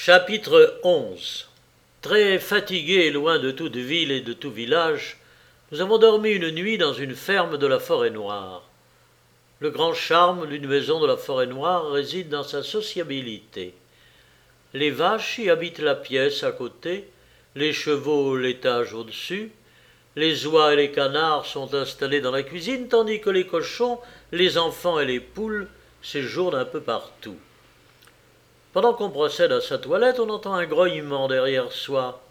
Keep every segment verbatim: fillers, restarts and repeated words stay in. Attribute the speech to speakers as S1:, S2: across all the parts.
S1: Chapitre onze. Très fatigués et loin de toute ville et de tout village, nous avons dormi une nuit dans une ferme de la Forêt-Noire. Le grand charme d'une maison de la Forêt-Noire réside dans sa sociabilité. Les vaches y habitent la pièce à côté, les chevaux l'étage au-dessus, les oies et les canards sont installés dans la cuisine, tandis que les cochons, les enfants et les poules séjournent un peu partout. Pendant qu'on procède à sa toilette, on entend un grognement derrière soi.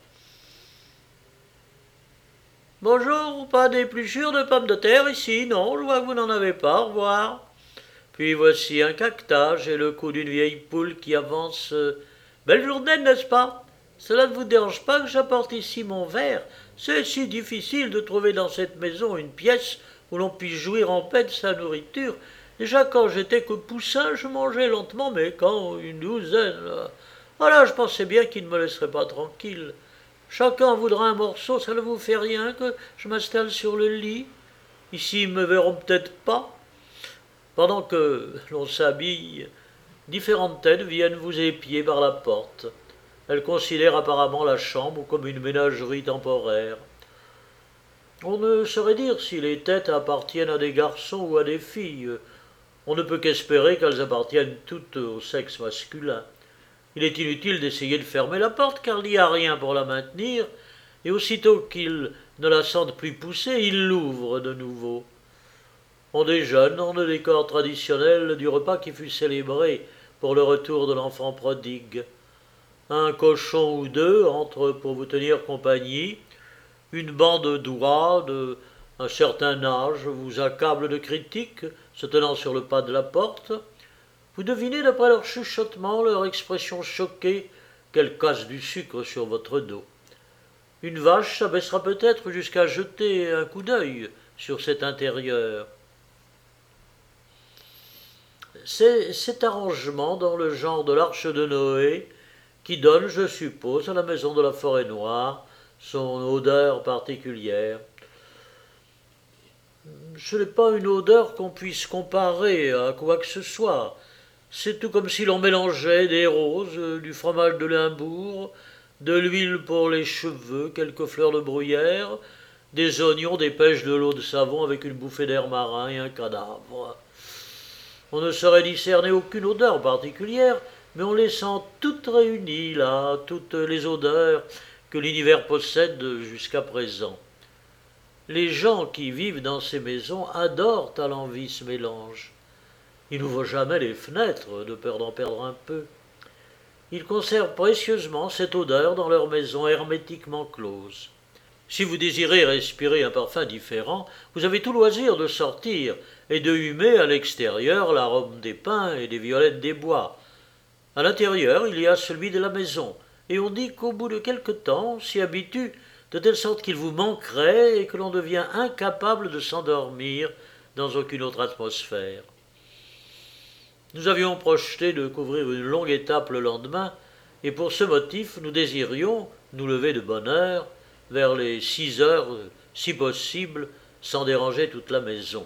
S1: « Bonjour, pas d'épluchure de pommes de terre ici, non, je vois que vous n'en avez pas, au revoir. » Puis voici un caquetage et le cou d'une vieille poule qui avance. « Belle journée, n'est-ce pas? Cela ne vous dérange pas que j'apporte ici mon verre? C'est si difficile de trouver dans cette maison une pièce où l'on puisse jouir en paix de sa nourriture. Déjà quand j'étais que poussin, je mangeais lentement, mais quand une douzaine... Voilà, je pensais bien qu'ils ne me laisseraient pas tranquille. Chacun voudra un morceau, ça ne vous fait rien que je m'installe sur le lit? Ici, ils ne me verront peut-être pas. » Pendant que l'on s'habille, différentes têtes viennent vous épier par la porte. Elles considèrent apparemment la chambre comme une ménagerie temporaire. On ne saurait dire si les têtes appartiennent à des garçons ou à des filles. On ne peut qu'espérer qu'elles appartiennent toutes au sexe masculin. Il est inutile d'essayer de fermer la porte, car il n'y a rien pour la maintenir, et aussitôt qu'ils ne la sentent plus pousser, ils l'ouvrent de nouveau. On déjeune dans le décor traditionnel du repas qui fut célébré pour le retour de l'enfant prodigue. Un cochon ou deux entre pour vous tenir compagnie, une bande d'oies de un certain âge vous accable de critiques, se tenant sur le pas de la porte. Vous devinez d'après leur chuchotement, leur expression choquée, qu'elles cassent du sucre sur votre dos. Une vache s'abaissera peut-être jusqu'à jeter un coup d'œil sur cet intérieur. C'est cet arrangement dans le genre de l'arche de Noé qui donne, je suppose, à la maison de la Forêt-Noire son odeur particulière. Ce n'est pas une odeur qu'on puisse comparer à quoi que ce soit. C'est tout comme si l'on mélangeait des roses, du fromage de Limbourg, de l'huile pour les cheveux, quelques fleurs de bruyère, des oignons, des pêches, de l'eau de savon avec une bouffée d'air marin et un cadavre. On ne saurait discerner aucune odeur particulière, mais on les sent toutes réunies là, toutes les odeurs que l'univers possède jusqu'à présent. Les gens qui vivent dans ces maisons adorent à l'envi ce mélange. Ils n'ouvrent jamais les fenêtres, de peur d'en perdre un peu. Ils conservent précieusement cette odeur dans leur maison hermétiquement close. Si vous désirez respirer un parfum différent, vous avez tout loisir de sortir et de humer à l'extérieur l'arôme des pins et des violettes des bois. À l'intérieur, il y a celui de la maison, et on dit qu'au bout de quelque temps, on s'y habitue, de telle sorte qu'il vous manquerait et que l'on devient incapable de s'endormir dans aucune autre atmosphère. Nous avions projeté de couvrir une longue étape le lendemain, et pour ce motif, nous désirions nous lever de bonne heure, vers les six heures, si possible, sans déranger toute la maison.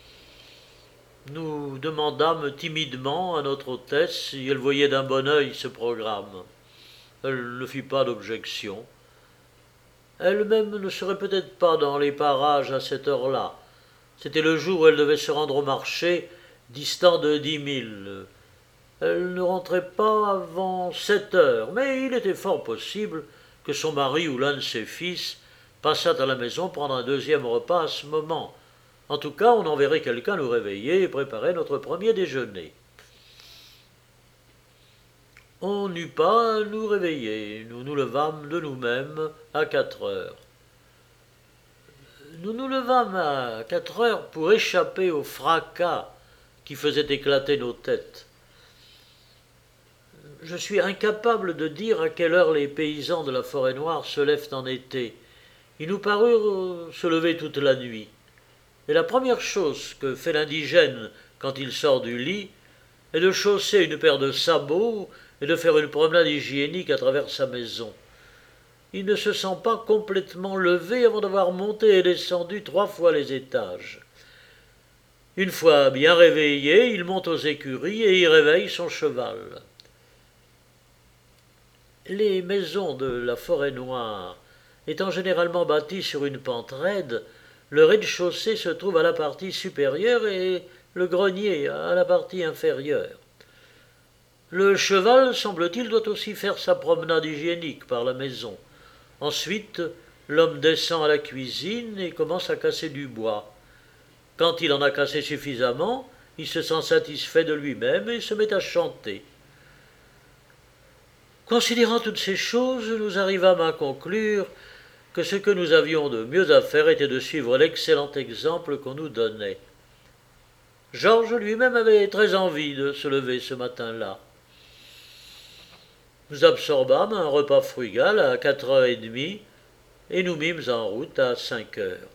S1: Nous demandâmes timidement à notre hôtesse si elle voyait d'un bon œil ce programme. Elle ne fit pas d'objection. Elle-même ne serait peut-être pas dans les parages à cette heure-là. C'était le jour où elle devait se rendre au marché, distant de dix milles. Elle ne rentrait pas avant sept heures, mais il était fort possible que son mari ou l'un de ses fils passât à la maison prendre un deuxième repas à ce moment. En tout cas, on enverrait quelqu'un nous réveiller et préparer notre premier déjeuner. On n'eut pas à nous réveiller, nous nous levâmes de nous-mêmes à quatre heures. Nous nous levâmes à quatre heures pour échapper au fracas qui faisait éclater nos têtes. Je suis incapable de dire à quelle heure les paysans de la Forêt-Noire se lèvent en été. Ils nous parurent se lever toute la nuit. Et la première chose que fait l'indigène quand il sort du lit est de chausser une paire de sabots et de faire une promenade hygiénique à travers sa maison. Il ne se sent pas complètement levé avant d'avoir monté et descendu trois fois les étages. Une fois bien réveillé, il monte aux écuries et y réveille son cheval. Les maisons de la Forêt-Noire étant généralement bâties sur une pente raide, le rez-de-chaussée se trouve à la partie supérieure et le grenier à la partie inférieure. Le cheval, semble-t-il, doit aussi faire sa promenade hygiénique par la maison. Ensuite, l'homme descend à la cuisine et commence à casser du bois. Quand il en a cassé suffisamment, il se sent satisfait de lui-même et se met à chanter. Considérant toutes ces choses, nous arrivâmes à conclure que ce que nous avions de mieux à faire était de suivre l'excellent exemple qu'on nous donnait. Georges lui-même avait très envie de se lever ce matin-là. Nous absorbâmes un repas frugal à quatre heures trente et nous mîmes en route à cinq heures.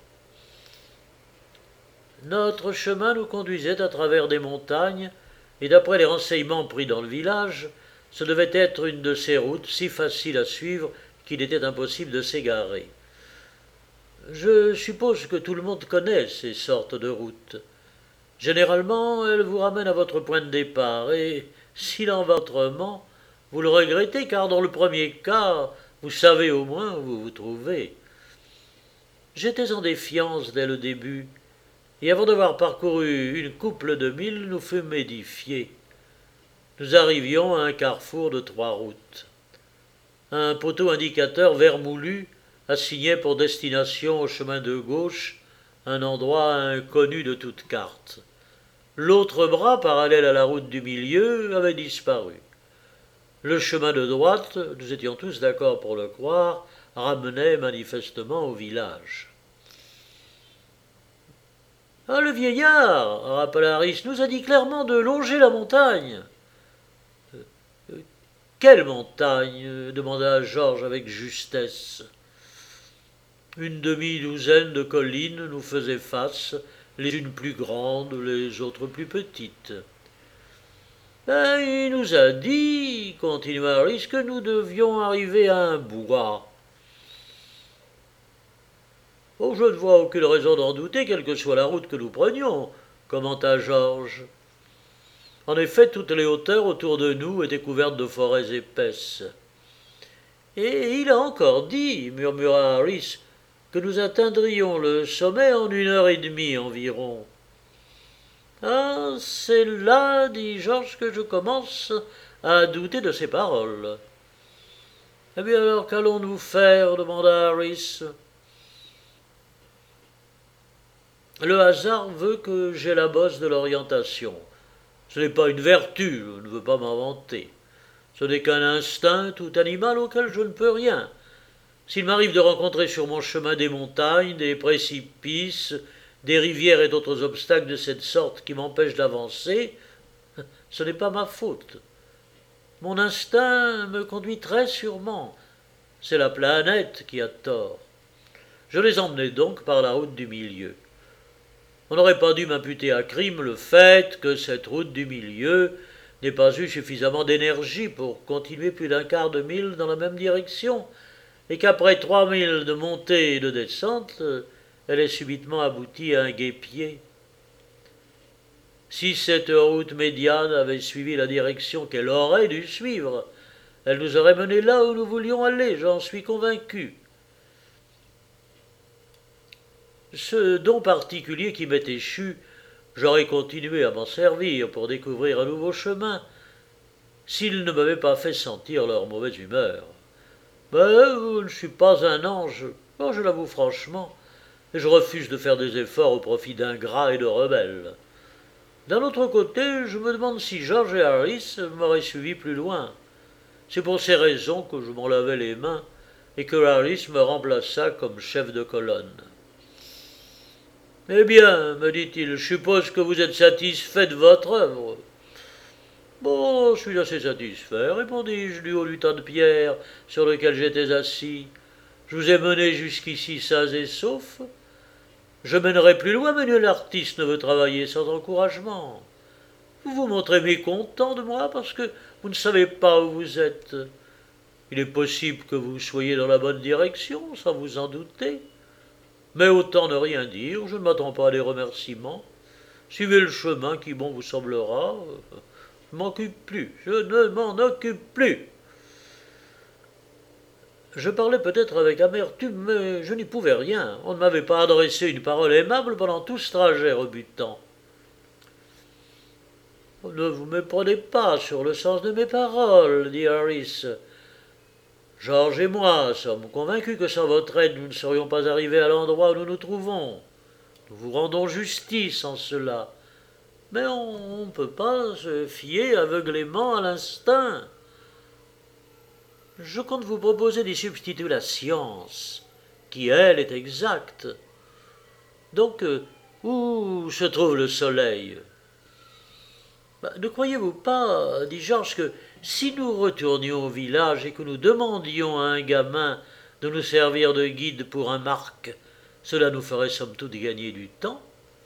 S1: Notre chemin nous conduisait à travers des montagnes, et d'après les renseignements pris dans le village, ce devait être une de ces routes si faciles à suivre qu'il était impossible de s'égarer. Je suppose que tout le monde connaît ces sortes de routes. Généralement, elles vous ramènent à votre point de départ, et s'il en va autrement, vous le regrettez, car dans le premier cas, vous savez au moins où vous vous trouvez. J'étais en défiance dès le début, et avant d'avoir parcouru une couple de milles, nous fûmes édifiés. Nous arrivions à un carrefour de trois routes. Un poteau indicateur vermoulu assignait pour destination au chemin de gauche un endroit inconnu de toute carte. L'autre bras, parallèle à la route du milieu, avait disparu. Le chemin de droite, nous étions tous d'accord pour le croire, ramenait manifestement au village. « Ah, le vieillard, rappela Harris, nous a dit clairement de longer la montagne. » « Quelle montagne ?» demanda Georges avec justesse. Une demi-douzaine de collines nous faisaient face, les unes plus grandes, les autres plus petites. « Ben, il nous a dit, continua Harris, que nous devions arriver à un bois. »« Oh, je ne vois aucune raison d'en douter, quelle que soit la route que nous prenions, » commenta Georges. En effet, toutes les hauteurs autour de nous étaient couvertes de forêts épaisses. « Et il a encore dit, murmura Harris, que nous atteindrions le sommet en une heure et demie environ. »« Ah, c'est là, dit Georges, que je commence à douter de ses paroles. »« Eh bien alors, qu'allons-nous faire ?» demanda Harris. « Le hasard veut que j'aie la bosse de l'orientation. Ce n'est pas une vertu, je ne veux pas m'inventer. Ce n'est qu'un instinct tout animal auquel je ne peux rien. S'il m'arrive de rencontrer sur mon chemin des montagnes, des précipices, des rivières et d'autres obstacles de cette sorte qui m'empêchent d'avancer, ce n'est pas ma faute. Mon instinct me conduit très sûrement. C'est la planète qui a tort. Je les emmenai donc par la route du milieu. On n'aurait pas dû m'imputer à crime le fait que cette route du milieu n'ait pas eu suffisamment d'énergie pour continuer plus d'un quart de mille dans la même direction, et qu'après trois milles de montée et de descente, elle ait subitement abouti à un guêpier. Si cette route médiane avait suivi la direction qu'elle aurait dû suivre, elle nous aurait menés là où nous voulions aller, j'en suis convaincu. Ce don particulier qui m'est échu, j'aurais continué à m'en servir pour découvrir un nouveau chemin, s'ils ne m'avaient pas fait sentir leur mauvaise humeur. Mais je ne suis pas un ange, bon, je l'avoue franchement, et je refuse de faire des efforts au profit d'ingrats et de rebelles. D'un autre côté, je me demande si George et Harris m'auraient suivi plus loin. C'est pour ces raisons que je m'en lavais les mains et que Harris me remplaça comme chef de colonne. « Eh bien, me dit-il, je suppose que vous êtes satisfait de votre œuvre. »« Bon, je suis assez satisfait, répondis-je du haut du tas de pierres sur lequel j'étais assis. Je vous ai mené jusqu'ici sains et saufs. Je mènerai plus loin, mais nul artiste ne veut travailler sans encouragement. Vous vous montrez mécontent de moi parce que vous ne savez pas où vous êtes. Il est possible que vous soyez dans la bonne direction, sans vous en douter. Mais autant ne rien dire, je ne m'attends pas à des remerciements. Suivez le chemin qui bon vous semblera. Je ne m'occupe plus, je ne m'en occupe plus. Je parlais peut-être avec amertume, mais je n'y pouvais rien. On ne m'avait pas adressé une parole aimable pendant tout ce trajet rebutant. Ne vous méprenez pas sur le sens de mes paroles, dit Harris. George et moi sommes convaincus que sans votre aide, nous ne serions pas arrivés à l'endroit où nous nous trouvons. Nous vous rendons justice en cela. Mais on ne peut pas se fier aveuglément à l'instinct. Je compte vous proposer d'y substituer la science, qui, elle, est exacte. Donc, euh, où se trouve le soleil? Bah, ne croyez-vous pas, dit Georges, que si nous retournions au village et que nous demandions à un gamin de nous servir de guide pour un marque, cela nous ferait somme toute gagner du temps?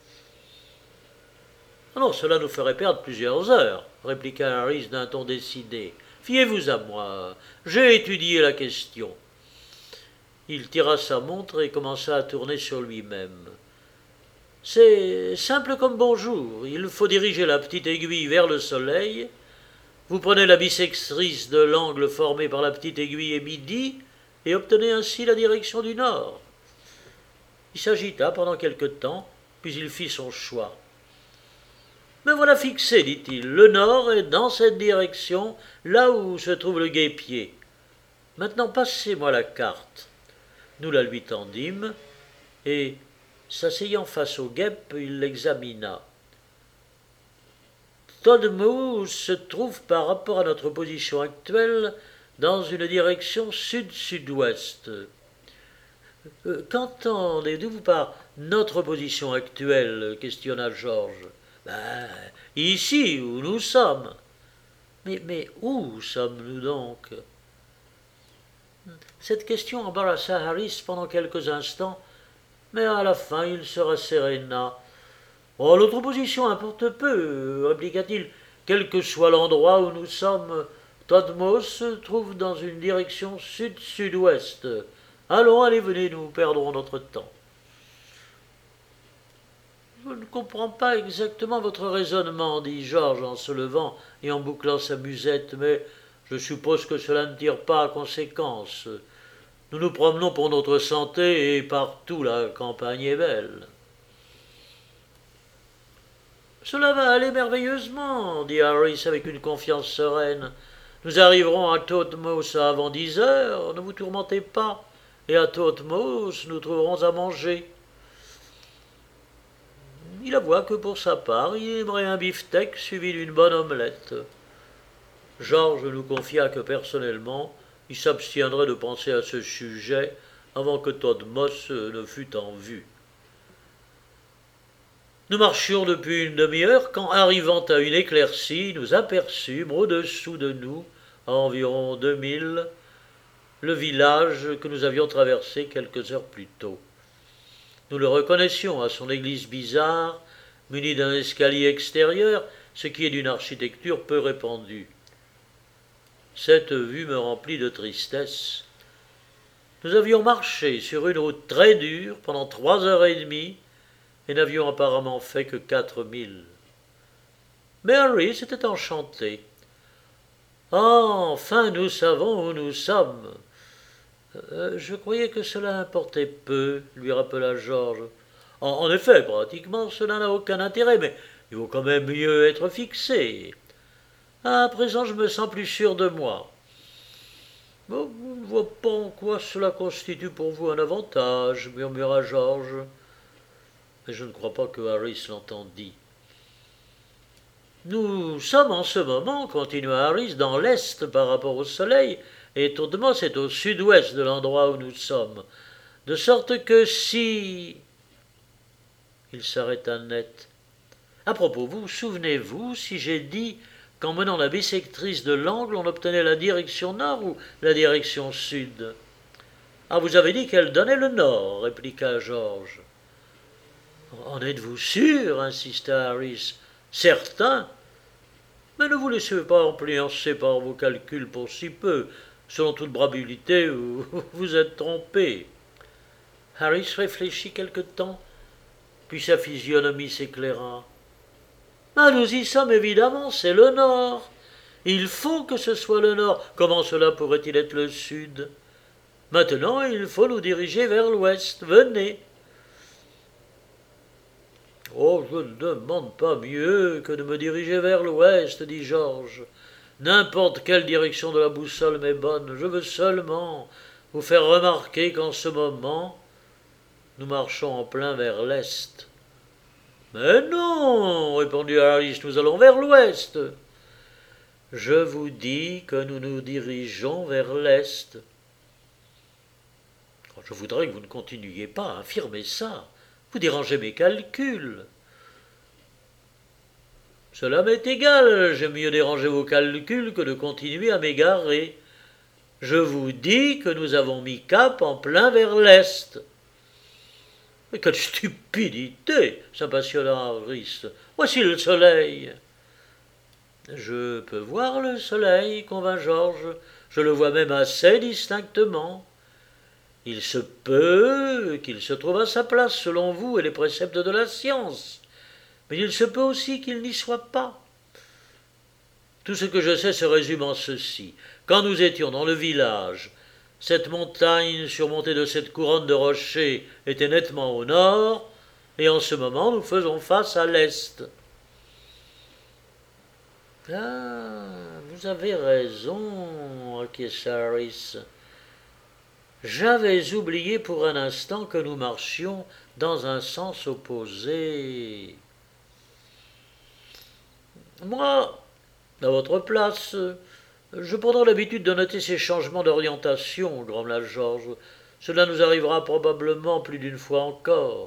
S1: Non, cela nous ferait perdre plusieurs heures, répliqua Harris d'un ton décidé. Fiez-vous à moi, j'ai étudié la question. Il tira sa montre et commença à tourner sur lui-même. C'est simple comme bonjour, il faut diriger la petite aiguille vers le soleil. Vous prenez la bissectrice de l'angle formé par la petite aiguille et midi et obtenez ainsi la direction du nord. Il s'agita pendant quelque temps, puis il fit son choix. « Me voilà fixé, dit-il. Le nord est dans cette direction, là où se trouve le guêpier. Maintenant, passez-moi la carte. » Nous la lui tendîmes, et, s'asseyant face au guêpe, il l'examina. « Todmouth se trouve par rapport à notre position actuelle dans une direction sud-sud-ouest. Euh, Qu'entendez-vous par notre position actuelle ?» questionna Georges. Ben, ici où nous sommes. Mais, mais où sommes-nous donc? Cette question embarrassa Harris pendant quelques instants, mais à la fin il se rasséréna. Oh, notre position importe peu, répliqua-t-il. Quel que soit l'endroit où nous sommes, Todmouth se trouve dans une direction sud-sud-ouest. Allons, allez, venez, nous perdrons notre temps. Je ne comprends pas exactement votre raisonnement, dit Georges en se levant et en bouclant sa musette, mais je suppose que cela ne tire pas à conséquence. Nous nous promenons pour notre santé et partout la campagne est belle. Cela va aller merveilleusement, dit Harris avec une confiance sereine. Nous arriverons à Todmouth avant dix heures, ne vous tourmentez pas, et à Todmouth nous trouverons à manger. Il avoua que pour sa part, il aimerait un beefsteak suivi d'une bonne omelette. Georges nous confia que personnellement, il s'abstiendrait de penser à ce sujet avant que Todmouth ne fût en vue. Nous marchions depuis une demi-heure quand, arrivant à une éclaircie, nous aperçûmes au-dessous de nous, à environ deux milles, le village que nous avions traversé quelques heures plus tôt. Nous le reconnaissions à son église bizarre, munie d'un escalier extérieur, ce qui est d'une architecture peu répandue. Cette vue me remplit de tristesse. Nous avions marché sur une route très dure pendant trois heures et demie et n'avions apparemment fait que quatre milles. Mais Harris était enchanté. « Ah, enfin nous savons où nous sommes !» Euh, je croyais que cela importait peu, lui rappela Georges. En, en effet, pratiquement, cela n'a aucun intérêt, mais il vaut quand même mieux être fixé. À présent, je me sens plus sûr de moi. Bon, je ne vois pas en quoi cela constitue pour vous un avantage, murmura Georges. Mais je ne crois pas que Harris l'entendît. Nous sommes en ce moment, continua Harris, dans l'est par rapport au soleil, et Todmouth est au sud-ouest de l'endroit où nous sommes, de sorte que si... Il s'arrêta net. À propos, vous souvenez-vous si j'ai dit qu'en menant la bissectrice de l'angle, on obtenait la direction nord ou la direction sud? Ah, vous avez dit qu'elle donnait le nord, répliqua Georges. En êtes-vous sûr, insista Harris. Certain. Mais ne vous laissez pas influencer par vos calculs pour si peu. Selon toute probabilité, vous vous êtes trompé. Harris réfléchit quelque temps, puis sa physionomie s'éclaira. Ah, nous y sommes évidemment, c'est le nord. Il faut que ce soit le nord. Comment cela pourrait-il être le sud? Maintenant, il faut nous diriger vers l'ouest. Venez. Oh, je ne demande pas mieux que de me diriger vers l'ouest, dit Georges. N'importe quelle direction de la boussole m'est bonne. Je veux seulement vous faire remarquer qu'en ce moment, nous marchons en plein vers l'est. Mais non, répondit Harris, nous allons vers l'ouest. Je vous dis que nous nous dirigeons vers l'est. Je voudrais que vous ne continuiez pas à affirmer ça. Vous dérangez mes calculs. Cela m'est égal, j'aime mieux déranger vos calculs que de continuer à m'égarer. Je vous dis que nous avons mis cap en plein vers l'est. Mais quelle stupidité, s'impationna Harris. Voici le soleil. Je peux voir le soleil, convint Georges. Je le vois même assez distinctement. Il se peut qu'il se trouve à sa place selon vous et les préceptes de la science, mais il se peut aussi qu'il n'y soit pas. Tout ce que je sais se résume en ceci. Quand nous étions dans le village, cette montagne surmontée de cette couronne de rochers était nettement au nord, et en ce moment nous faisons face à l'est. Ah, vous avez raison, acquiesça Harris. J'avais oublié pour un instant que nous marchions dans un sens opposé. Moi, à votre place, je prendrai l'habitude de noter ces changements d'orientation, grommela Georges. Cela nous arrivera probablement plus d'une fois encore.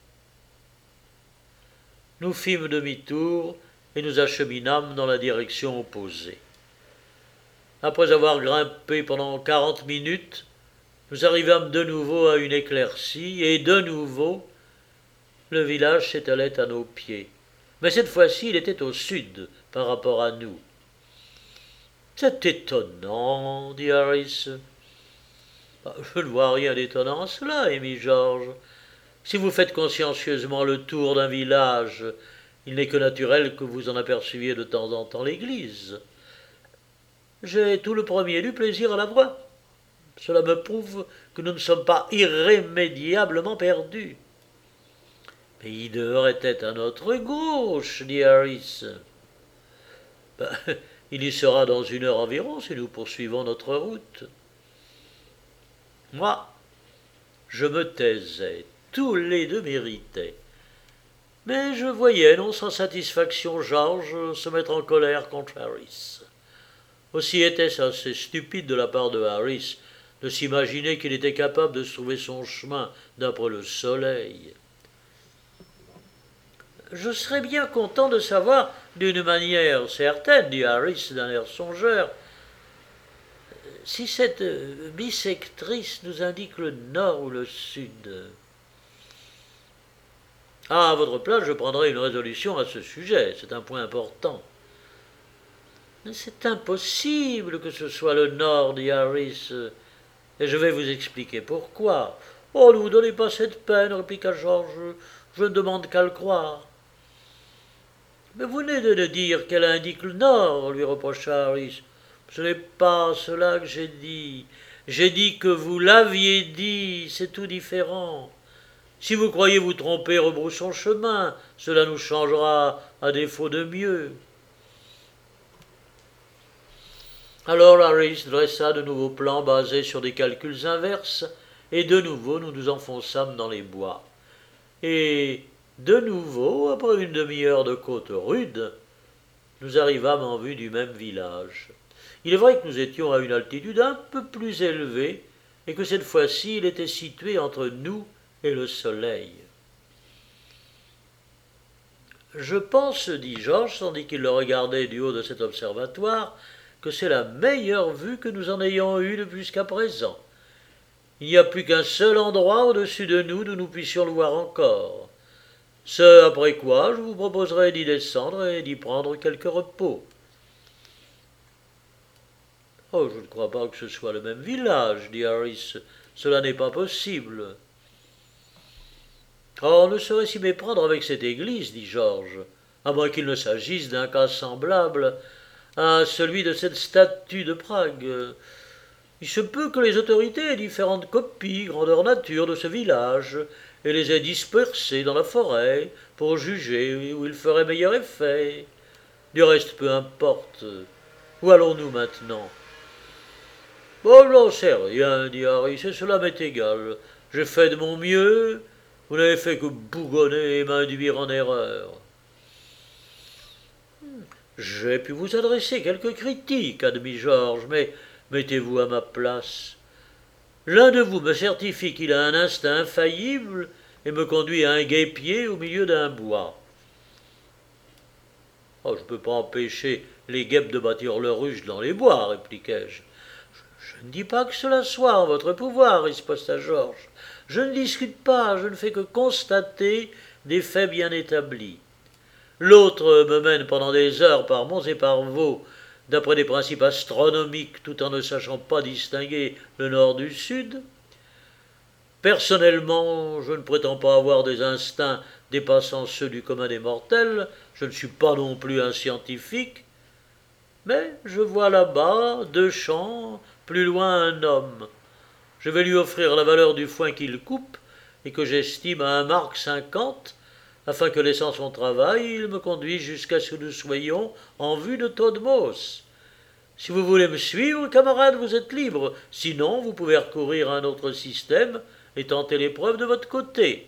S1: Nous fîmes demi-tour et nous acheminâmes dans la direction opposée. Après avoir grimpé pendant quarante minutes, nous arrivâmes de nouveau à une éclaircie, et de nouveau, le village s'étalait à nos pieds. Mais cette fois-ci, il était au sud par rapport à nous. « C'est étonnant, dit Harris. « Je ne vois rien d'étonnant en cela, émit Georges. Si vous faites consciencieusement le tour d'un village, il n'est que naturel que vous en aperceviez de temps en temps l'église. J'ai tout le premier du plaisir à la voir. Cela me prouve que nous ne sommes pas irrémédiablement perdus. » « Mais il devrait à notre gauche, dit Harris. Ben, il y sera dans une heure environ si nous poursuivons notre route. Moi, je me taisais, tous les deux méritaient. Mais je voyais, non sans satisfaction, Georges se mettre en colère contre Harris. Aussi était-ce assez stupide de la part de Harris de s'imaginer qu'il était capable de trouver son chemin d'après le soleil. « Je serais bien content de savoir, d'une manière certaine, dit Harris d'un air songeur, si cette bissectrice nous indique le nord ou le sud. Ah, à votre place, je prendrai une résolution à ce sujet, c'est un point important. » « Mais c'est impossible que ce soit le nord, dit Harris, et je vais vous expliquer pourquoi. »« Oh, ne vous donnez pas cette peine, répliqua Georges, je ne demande qu'à le croire. »« Mais vous venez de dire qu'elle indique le nord, lui reprocha Harris. »« Ce n'est pas cela que j'ai dit. J'ai dit que vous l'aviez dit, c'est tout différent. Si vous croyez vous tromper, rebroussons chemin, cela nous changera à défaut de mieux. » Alors Harris dressa de nouveaux plans basés sur des calculs inverses, et de nouveau nous nous enfonçâmes dans les bois. Et de nouveau, après une demi-heure de côte rude, nous arrivâmes en vue du même village. Il est vrai que nous étions à une altitude un peu plus élevée, et que cette fois-ci il était situé entre nous et le soleil. « Je pense, dit Georges, tandis qu'il le regardait du haut de cet observatoire, que c'est la meilleure vue que nous en ayons eue depuis jusqu'à présent. Il n'y a plus qu'un seul endroit au-dessus de nous d'où nous puissions le voir encore. Ce après quoi je vous proposerai d'y descendre et d'y prendre quelque repos. »« Oh, je ne crois pas que ce soit le même village, dit Harris. Cela n'est pas possible. »« Oh, on ne saurait s'y méprendre avec cette église, dit Georges, à moins qu'il ne s'agisse d'un cas semblable à celui de cette statue de Prague. Il se peut que les autorités aient différentes copies, grandeur nature, de ce village, et les aient dispersées dans la forêt pour juger où il ferait meilleur effet. Du reste, peu importe. Où allons-nous maintenant? Bon, j'en sais rien, dit Harry, c'est cela m'est égal. J'ai fait de mon mieux, vous n'avez fait que bougonner et m'induire en erreur. J'ai pu vous adresser quelques critiques, admit Georges, mais mettez-vous à ma place. L'un de vous me certifie qu'il a un instinct infaillible et me conduit à un guêpier au milieu d'un bois. Oh, je ne peux pas empêcher les guêpes de bâtir leur ruche dans les bois, répliquai-je. Je ne dis pas que cela soit en votre pouvoir, riposta Georges. Je ne discute pas, je ne fais que constater des faits bien établis. L'autre me mène pendant des heures par monts et par vaux, d'après des principes astronomiques, tout en ne sachant pas distinguer le nord du sud. Personnellement, je ne prétends pas avoir des instincts dépassant ceux du commun des mortels, je ne suis pas non plus un scientifique, mais je vois là-bas deux champs, plus loin un homme. Je vais lui offrir la valeur du foin qu'il coupe, et que j'estime à un marc cinquante, afin que, laissant son travail, il me conduise jusqu'à ce que nous soyons en vue de Todmos. Si vous voulez me suivre, camarade, vous êtes libre. Sinon, vous pouvez recourir à un autre système et tenter l'épreuve de votre côté.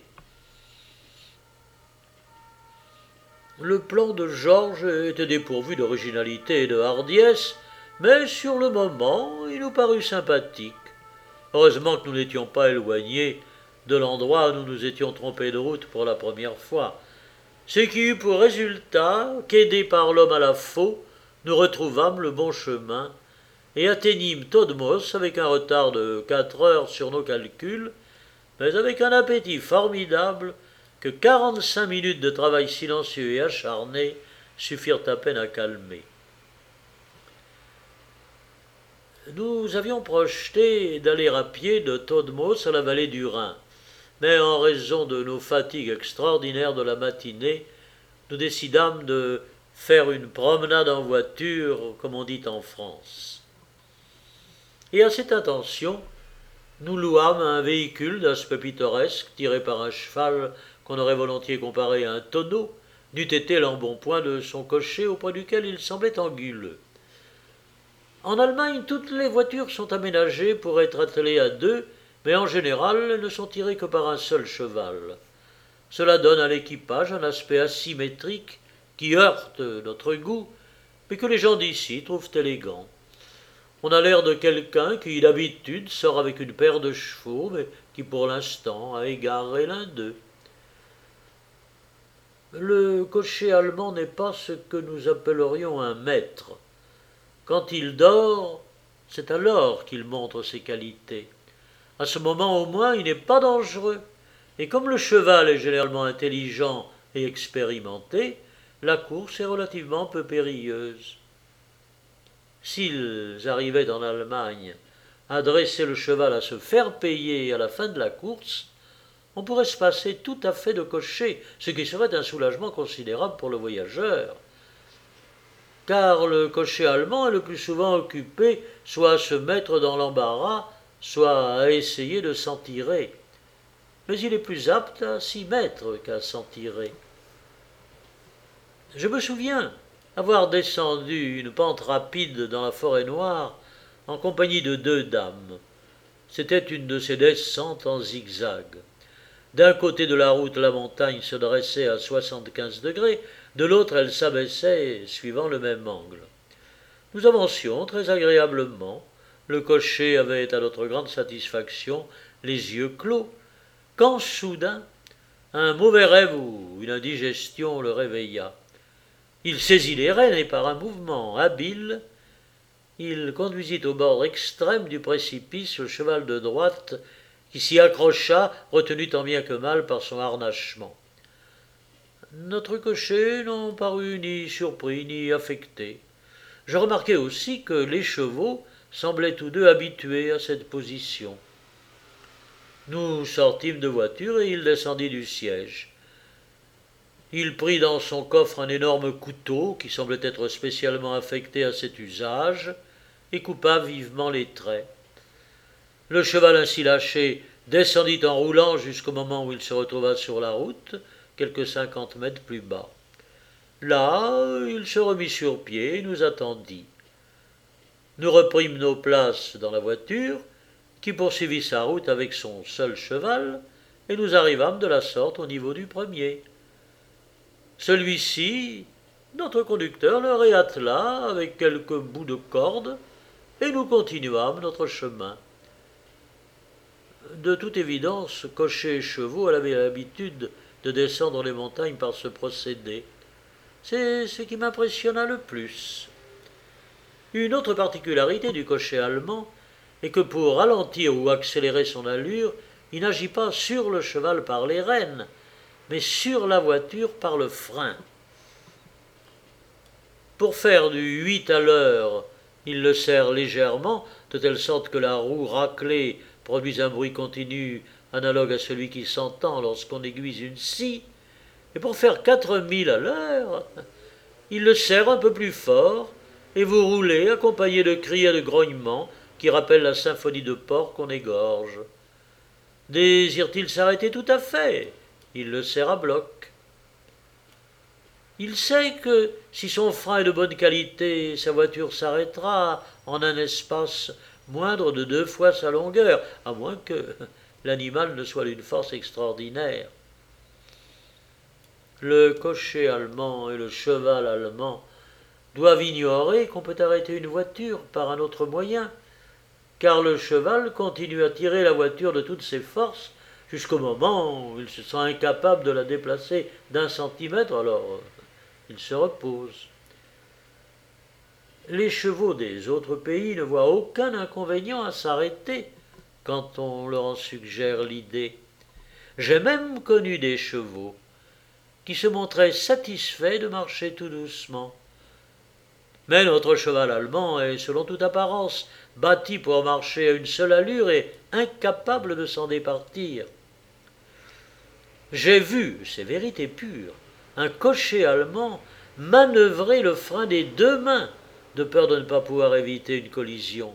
S1: Le plan de Georges était dépourvu d'originalité et de hardiesse, mais sur le moment, il nous parut sympathique. Heureusement que nous n'étions pas éloignés de l'endroit où nous nous étions trompés de route pour la première fois, ce qui eut pour résultat qu'aidés par l'homme à la faux, nous retrouvâmes le bon chemin et atteignîmes Todmos avec un retard de quatre heures sur nos calculs, mais avec un appétit formidable que quarante-cinq minutes de travail silencieux et acharné suffirent à peine à calmer. Nous avions projeté d'aller à pied de Todmos à la vallée du Rhin, mais en raison de nos fatigues extraordinaires de la matinée, nous décidâmes de faire une promenade en voiture, comme on dit en France. Et à cette intention, nous louâmes un véhicule d'aspect pittoresque, tiré par un cheval qu'on aurait volontiers comparé à un tonneau, n'eût été l'embonpoint de son cocher auprès duquel il semblait anguleux. En Allemagne, toutes les voitures sont aménagées pour être attelées à deux, mais en général, elles ne sont tirées que par un seul cheval. Cela donne à l'équipage un aspect asymétrique qui heurte notre goût, mais que les gens d'ici trouvent élégant. On a l'air de quelqu'un qui, d'habitude, sort avec une paire de chevaux, mais qui, pour l'instant, a égaré l'un d'eux. Le cocher allemand n'est pas ce que nous appellerions un maître. Quand il dort, c'est alors qu'il montre ses qualités. À ce moment, au moins, il n'est pas dangereux. Et comme le cheval est généralement intelligent et expérimenté, la course est relativement peu périlleuse. S'ils arrivaient en Allemagne à dresser le cheval à se faire payer à la fin de la course, on pourrait se passer tout à fait de cocher, ce qui serait un soulagement considérable pour le voyageur. Car le cocher allemand est le plus souvent occupé soit à se mettre dans l'embarras, soit à essayer de s'en tirer. Mais il est plus apte à s'y mettre qu'à s'en tirer. Je me souviens avoir descendu une pente rapide dans la forêt noire en compagnie de deux dames. C'était une de ces descentes en zigzag. D'un côté de la route, la montagne se dressait à soixante-quinze degrés, de l'autre, elle s'abaissait suivant le même angle. Nous avancions très agréablement. Le cocher avait, à notre grande satisfaction, les yeux clos, quand soudain, un mauvais rêve ou une indigestion le réveilla. Il saisit les rênes et par un mouvement habile, il conduisit au bord extrême du précipice le cheval de droite qui s'y accrocha, retenu tant bien que mal par son harnachement. Notre cocher n'en parut ni surpris ni affecté. Je remarquai aussi que les chevaux semblaient tous deux habitués à cette position. Nous sortîmes de voiture et il descendit du siège. Il prit dans son coffre un énorme couteau qui semblait être spécialement affecté à cet usage et coupa vivement les traits. Le cheval ainsi lâché descendit en roulant jusqu'au moment où il se retrouva sur la route, quelques cinquante mètres plus bas. Là, il se remit sur pied et nous attendit. Nous reprîmes nos places dans la voiture, qui poursuivit sa route avec son seul cheval, et nous arrivâmes de la sorte au niveau du premier. Celui-ci, notre conducteur, le réattela avec quelques bouts de corde, et nous continuâmes notre chemin. De toute évidence, cochers et chevaux avaient l'habitude de descendre les montagnes par ce procédé. C'est ce qui m'impressionna le plus. Une autre particularité du cocher allemand est que pour ralentir ou accélérer son allure, il n'agit pas sur le cheval par les rênes, mais sur la voiture par le frein. Pour faire du huit à l'heure, il le serre légèrement, de telle sorte que la roue raclée produise un bruit continu analogue à celui qui s'entend lorsqu'on aiguise une scie, et pour faire quatre milles à l'heure, il le serre un peu plus fort, et vous roulez accompagné de cris et de grognements qui rappellent la symphonie de porc qu'on égorge. Désire-t-il s'arrêter tout à fait? Il le serre à bloc. Il sait que si son frein est de bonne qualité, sa voiture s'arrêtera en un espace moindre de deux fois sa longueur, à moins que l'animal ne soit d'une force extraordinaire. Le cocher allemand et le cheval allemand doivent ignorer qu'on peut arrêter une voiture par un autre moyen, car le cheval continue à tirer la voiture de toutes ses forces jusqu'au moment où il se sent incapable de la déplacer d'un centimètre, alors il se repose. Les chevaux des autres pays ne voient aucun inconvénient à s'arrêter quand on leur en suggère l'idée. J'ai même connu des chevaux qui se montraient satisfaits de marcher tout doucement. Mais notre cheval allemand est, selon toute apparence, bâti pour marcher à une seule allure et incapable de s'en départir. J'ai vu, c'est vérité pure, un cocher allemand manœuvrer le frein des deux mains de peur de ne pas pouvoir éviter une collision.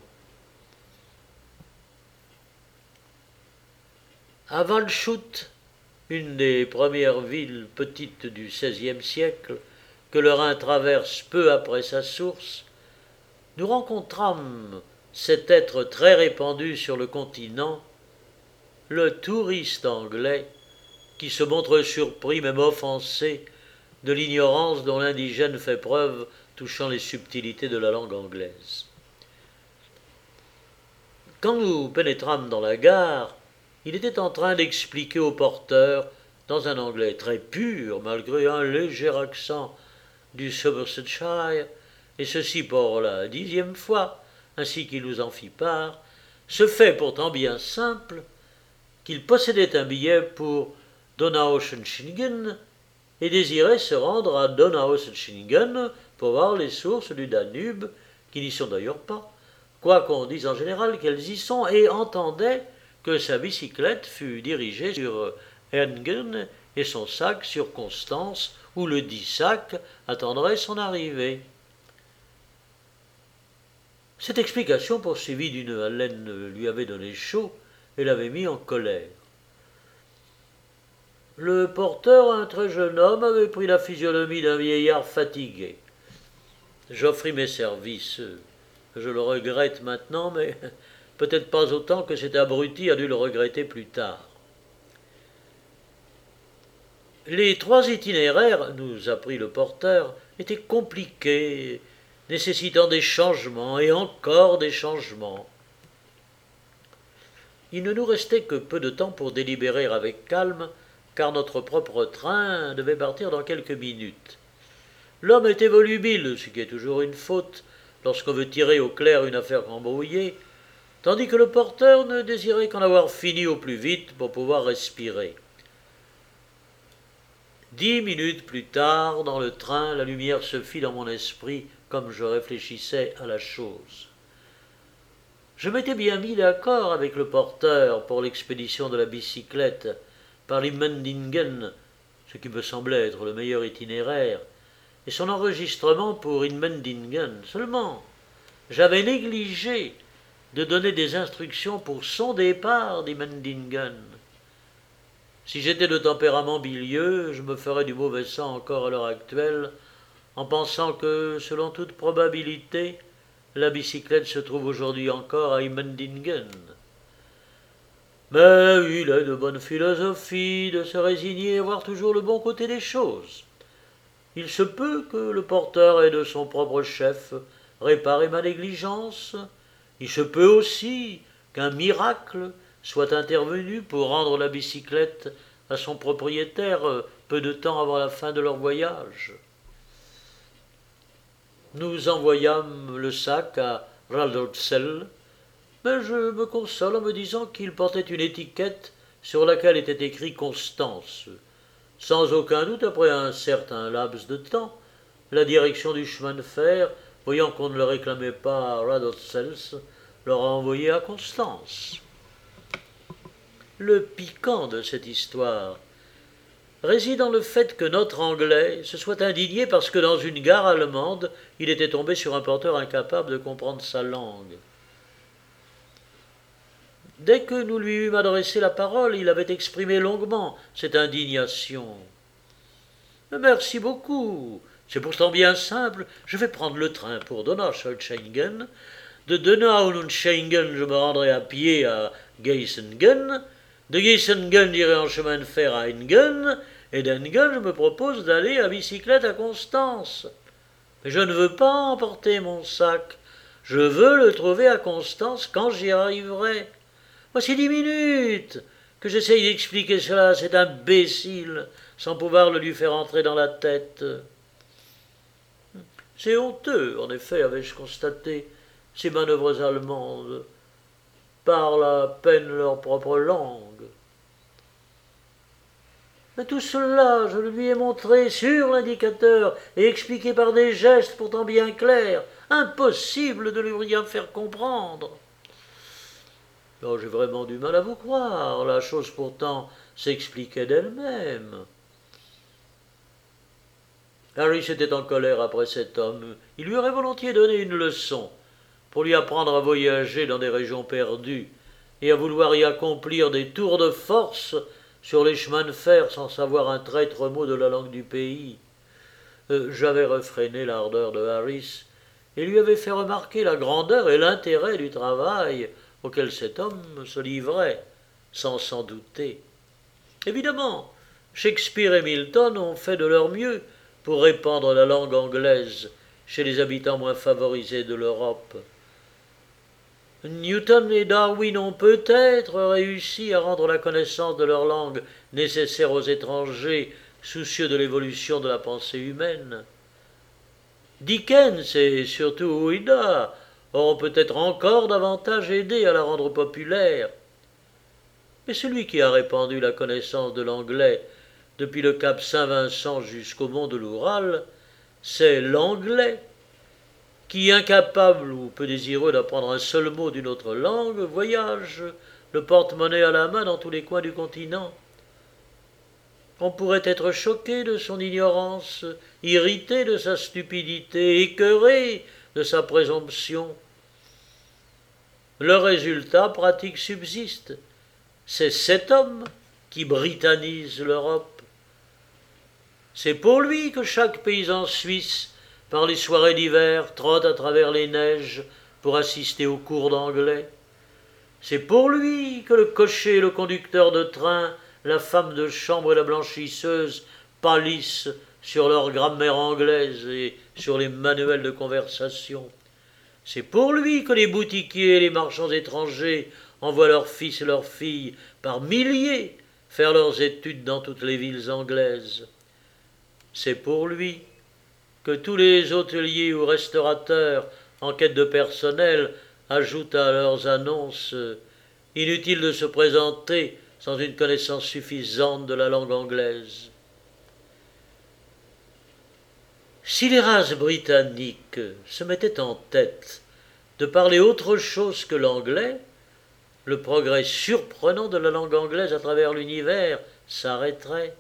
S1: À Waldshut, une des premières villes petites du seizième siècle, que le Rhin traverse peu après sa source, nous rencontrâmes cet être très répandu sur le continent, le touriste anglais, qui se montre surpris, même offensé, de l'ignorance dont l'indigène fait preuve touchant les subtilités de la langue anglaise. Quand nous pénétrâmes dans la gare, il était en train d'expliquer au porteur, dans un anglais très pur, malgré un léger accent du Somersetshire, et ceci pour la dixième fois, ainsi qu'il nous en fit part, ce fait pourtant bien simple, qu'il possédait un billet pour Donaueschingen et désirait se rendre à Donaueschingen pour voir les sources du Danube, qui n'y sont d'ailleurs pas, quoiqu'on dise en général qu'elles y sont, et entendait que sa bicyclette fût dirigée sur Engen et son sac sur Constance, où le dit sac attendrait son arrivée. Cette explication, poursuivie d'une haleine, lui avait donné chaud et l'avait mis en colère. Le porteur, un très jeune homme, avait pris la physionomie d'un vieillard fatigué. J'offris mes services. Je le regrette maintenant, mais peut-être pas autant que cet abruti a dû le regretter plus tard. Les trois itinéraires, nous apprit le porteur, étaient compliqués, nécessitant des changements et encore des changements. Il ne nous restait que peu de temps pour délibérer avec calme, car notre propre train devait partir dans quelques minutes. L'homme était volubile, ce qui est toujours une faute lorsqu'on veut tirer au clair une affaire embrouillée, tandis que le porteur ne désirait qu'en avoir fini au plus vite pour pouvoir respirer. Dix minutes plus tard, dans le train, la lumière se fit dans mon esprit comme je réfléchissais à la chose. Je m'étais bien mis d'accord avec le porteur pour l'expédition de la bicyclette par l'Immendingen, ce qui me semblait être le meilleur itinéraire, et son enregistrement pour Immendingen. Seulement, j'avais négligé de donner des instructions pour son départ, dit Mendingen. Si j'étais de tempérament bilieux, je me ferais du mauvais sang encore à l'heure actuelle, en pensant que, selon toute probabilité, la bicyclette se trouve aujourd'hui encore à Immendingen. Mais il est de bonne philosophie de se résigner et voir toujours le bon côté des choses. Il se peut que le porteur ait de son propre chef réparé ma négligence. Il se peut aussi qu'un miracle soit intervenu pour rendre la bicyclette à son propriétaire peu de temps avant la fin de leur voyage. Nous envoyâmes le sac à Raldolzell, mais je me console en me disant qu'il portait une étiquette sur laquelle était écrit Constance. Sans aucun doute, après un certain laps de temps, la direction du chemin de fer, voyant qu'on ne le réclamait pas à Raldolzell, l'aura envoyé à Constance. Le piquant de cette histoire réside dans le fait que notre Anglais se soit indigné parce que dans une gare allemande, il était tombé sur un porteur incapable de comprendre sa langue. Dès que nous lui eûmes adressé la parole, il avait exprimé longuement cette indignation. « Merci beaucoup, c'est pourtant bien simple, je vais prendre le train pour Donaueschingen. De Donaueschingen, je me rendrai à pied à Geisingen. De Geisingen, j'irai en chemin de fer à Engen, et d'Engen, je me propose d'aller à bicyclette à Constance. Mais je ne veux pas emporter mon sac, je veux le trouver à Constance quand j'y arriverai. Voici dix minutes que j'essaye d'expliquer cela à cet imbécile, sans pouvoir le lui faire entrer dans la tête. C'est honteux, en effet, avais-je constaté, ces manœuvres allemandes parlent à peine leur propre langue. Mais tout cela, je le lui ai montré sur l'indicateur et expliqué par des gestes pourtant bien clairs. Impossible de lui rien faire comprendre. Oh, j'ai vraiment du mal à vous croire, la chose pourtant s'expliquait d'elle-même. Harris était en colère après cet homme. Il lui aurait volontiers donné une leçon pour lui apprendre à voyager dans des régions perdues et à vouloir y accomplir des tours de force sur les chemins de fer sans savoir un traître mot de la langue du pays. Euh, j'avais réfréné l'ardeur de Harris et lui avais fait remarquer la grandeur et l'intérêt du travail auquel cet homme se livrait, sans s'en douter. Évidemment, Shakespeare et Milton ont fait de leur mieux pour répandre la langue anglaise chez les habitants moins favorisés de l'Europe. Newton et Darwin ont peut-être réussi à rendre la connaissance de leur langue nécessaire aux étrangers soucieux de l'évolution de la pensée humaine. Dickens et surtout Ouida auront peut-être encore davantage aidé à la rendre populaire. Mais celui qui a répandu la connaissance de l'anglais depuis le cap Saint-Vincent jusqu'au mont de l'Oural, c'est l'anglais, qui, incapable ou peu désireux d'apprendre un seul mot d'une autre langue, voyage, le porte-monnaie à la main dans tous les coins du continent. On pourrait être choqué de son ignorance, irrité de sa stupidité, écœuré de sa présomption. Le résultat pratique subsiste. C'est cet homme qui britannise l'Europe. C'est pour lui que chaque paysan suisse, par les soirées d'hiver, trotte à travers les neiges pour assister aux cours d'anglais. C'est pour lui que le cocher, le conducteur de train, la femme de chambre et la blanchisseuse pâlissent sur leur grammaire anglaise et sur les manuels de conversation. C'est pour lui que les boutiquiers et les marchands étrangers envoient leurs fils et leurs filles par milliers faire leurs études dans toutes les villes anglaises. C'est pour lui que tous les hôteliers ou restaurateurs en quête de personnel ajoutent à leurs annonces « Inutile de se présenter sans une connaissance suffisante de la langue anglaise ». Si les races britanniques se mettaient en tête de parler autre chose que l'anglais, le progrès surprenant de la langue anglaise à travers l'univers s'arrêterait.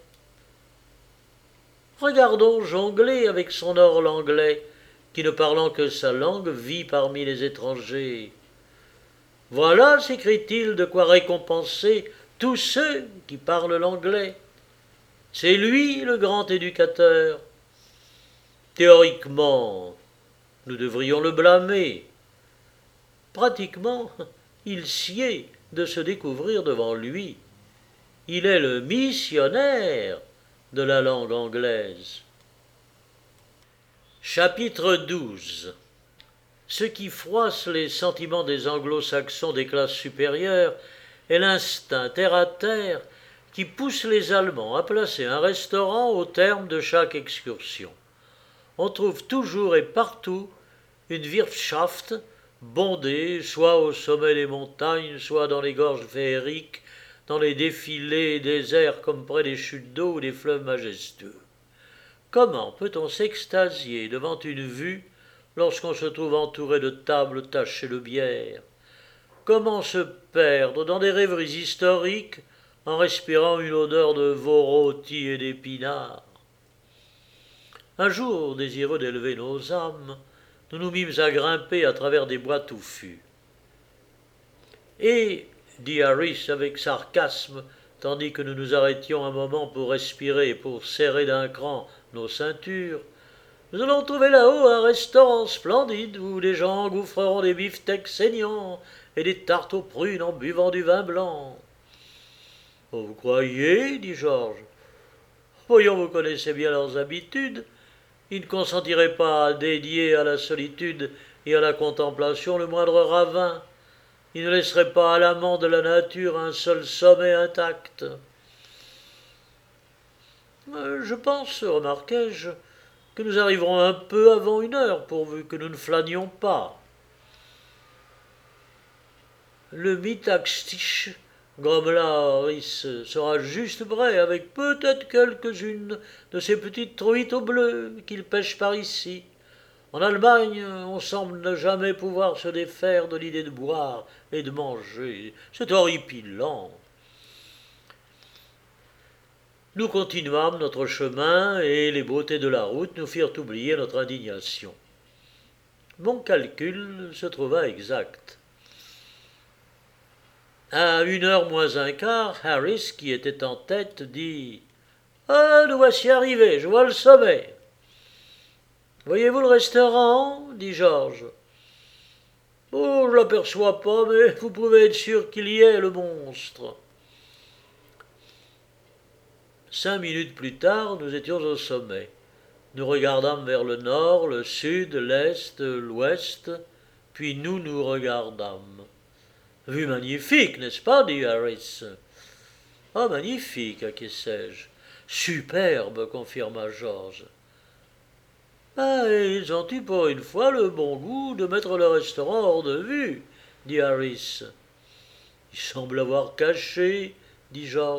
S1: Regardons jongler avec son or l'anglais, qui ne parlant que sa langue vit parmi les étrangers. Voilà, s'écrie-t-il, de quoi récompenser tous ceux qui parlent l'anglais. C'est lui le grand éducateur. Théoriquement, nous devrions le blâmer. Pratiquement, il sied de se découvrir devant lui. Il est le missionnaire de la langue anglaise. Chapitre douze. Ce qui froisse les sentiments des anglo-saxons des classes supérieures est l'instinct terre-à-terre qui pousse les Allemands à placer un restaurant au terme de chaque excursion. On trouve toujours et partout une Wirtschaft bondée, soit au sommet des montagnes, soit dans les gorges féeriques, dans les défilés déserts comme près des chutes d'eau ou des fleuves majestueux. Comment peut-on s'extasier devant une vue lorsqu'on se trouve entouré de tables tachées de bière? Comment se perdre dans des rêveries historiques en respirant une odeur de veau rôti et d'épinards? Un jour, désireux d'élever nos âmes, nous nous mîmes à grimper à travers des bois touffus. Et, dit Harris avec sarcasme, tandis que nous nous arrêtions un moment pour respirer et pour serrer d'un cran nos ceintures, nous allons trouver là-haut un restaurant splendide où les gens engouffreront des beefsteaks saignants et des tartes aux prunes en buvant du vin blanc. « Oh, vous croyez, dit Georges. Voyons, vous connaissez bien leurs habitudes. Ils ne consentiraient pas à dédier à la solitude et à la contemplation le moindre ravin. Ils ne laisseraient pas à l'amant de la nature un seul sommet intact. Euh, je pense, remarquai-je, que nous arriverons un peu avant une heure, pourvu que nous ne flânions pas. Le Mittagstisch, grommela Harris, sera juste prêt, avec peut-être quelques-unes de ces petites truites au bleu qu'il pêche par ici. En Allemagne, on semble ne jamais pouvoir se défaire de l'idée de boire et de manger. C'est horripilant. Nous continuâmes notre chemin et les beautés de la route nous firent oublier notre indignation. Mon calcul se trouva exact. À une heure moins un quart, Harris, qui était en tête, dit « Ah, nous voici arrivés, je vois le sommet. »« Voyez-vous le restaurant ?» dit Georges. « Oh, je ne l'aperçois pas, mais vous pouvez être sûr qu'il y est, le monstre. » Cinq minutes plus tard, nous étions au sommet. Nous regardâmes vers le nord, le sud, l'est, l'ouest, puis nous nous regardâmes. « Vue magnifique, n'est-ce pas ?» dit Harris. « Ah, magnifique, acquiesçai-je. »« Superbe, confirma Georges. »« Ah, et ils ont eu pour une fois le bon goût de mettre le restaurant hors de vue, dit Harris. »« Il semble avoir caché, dit Georges. »«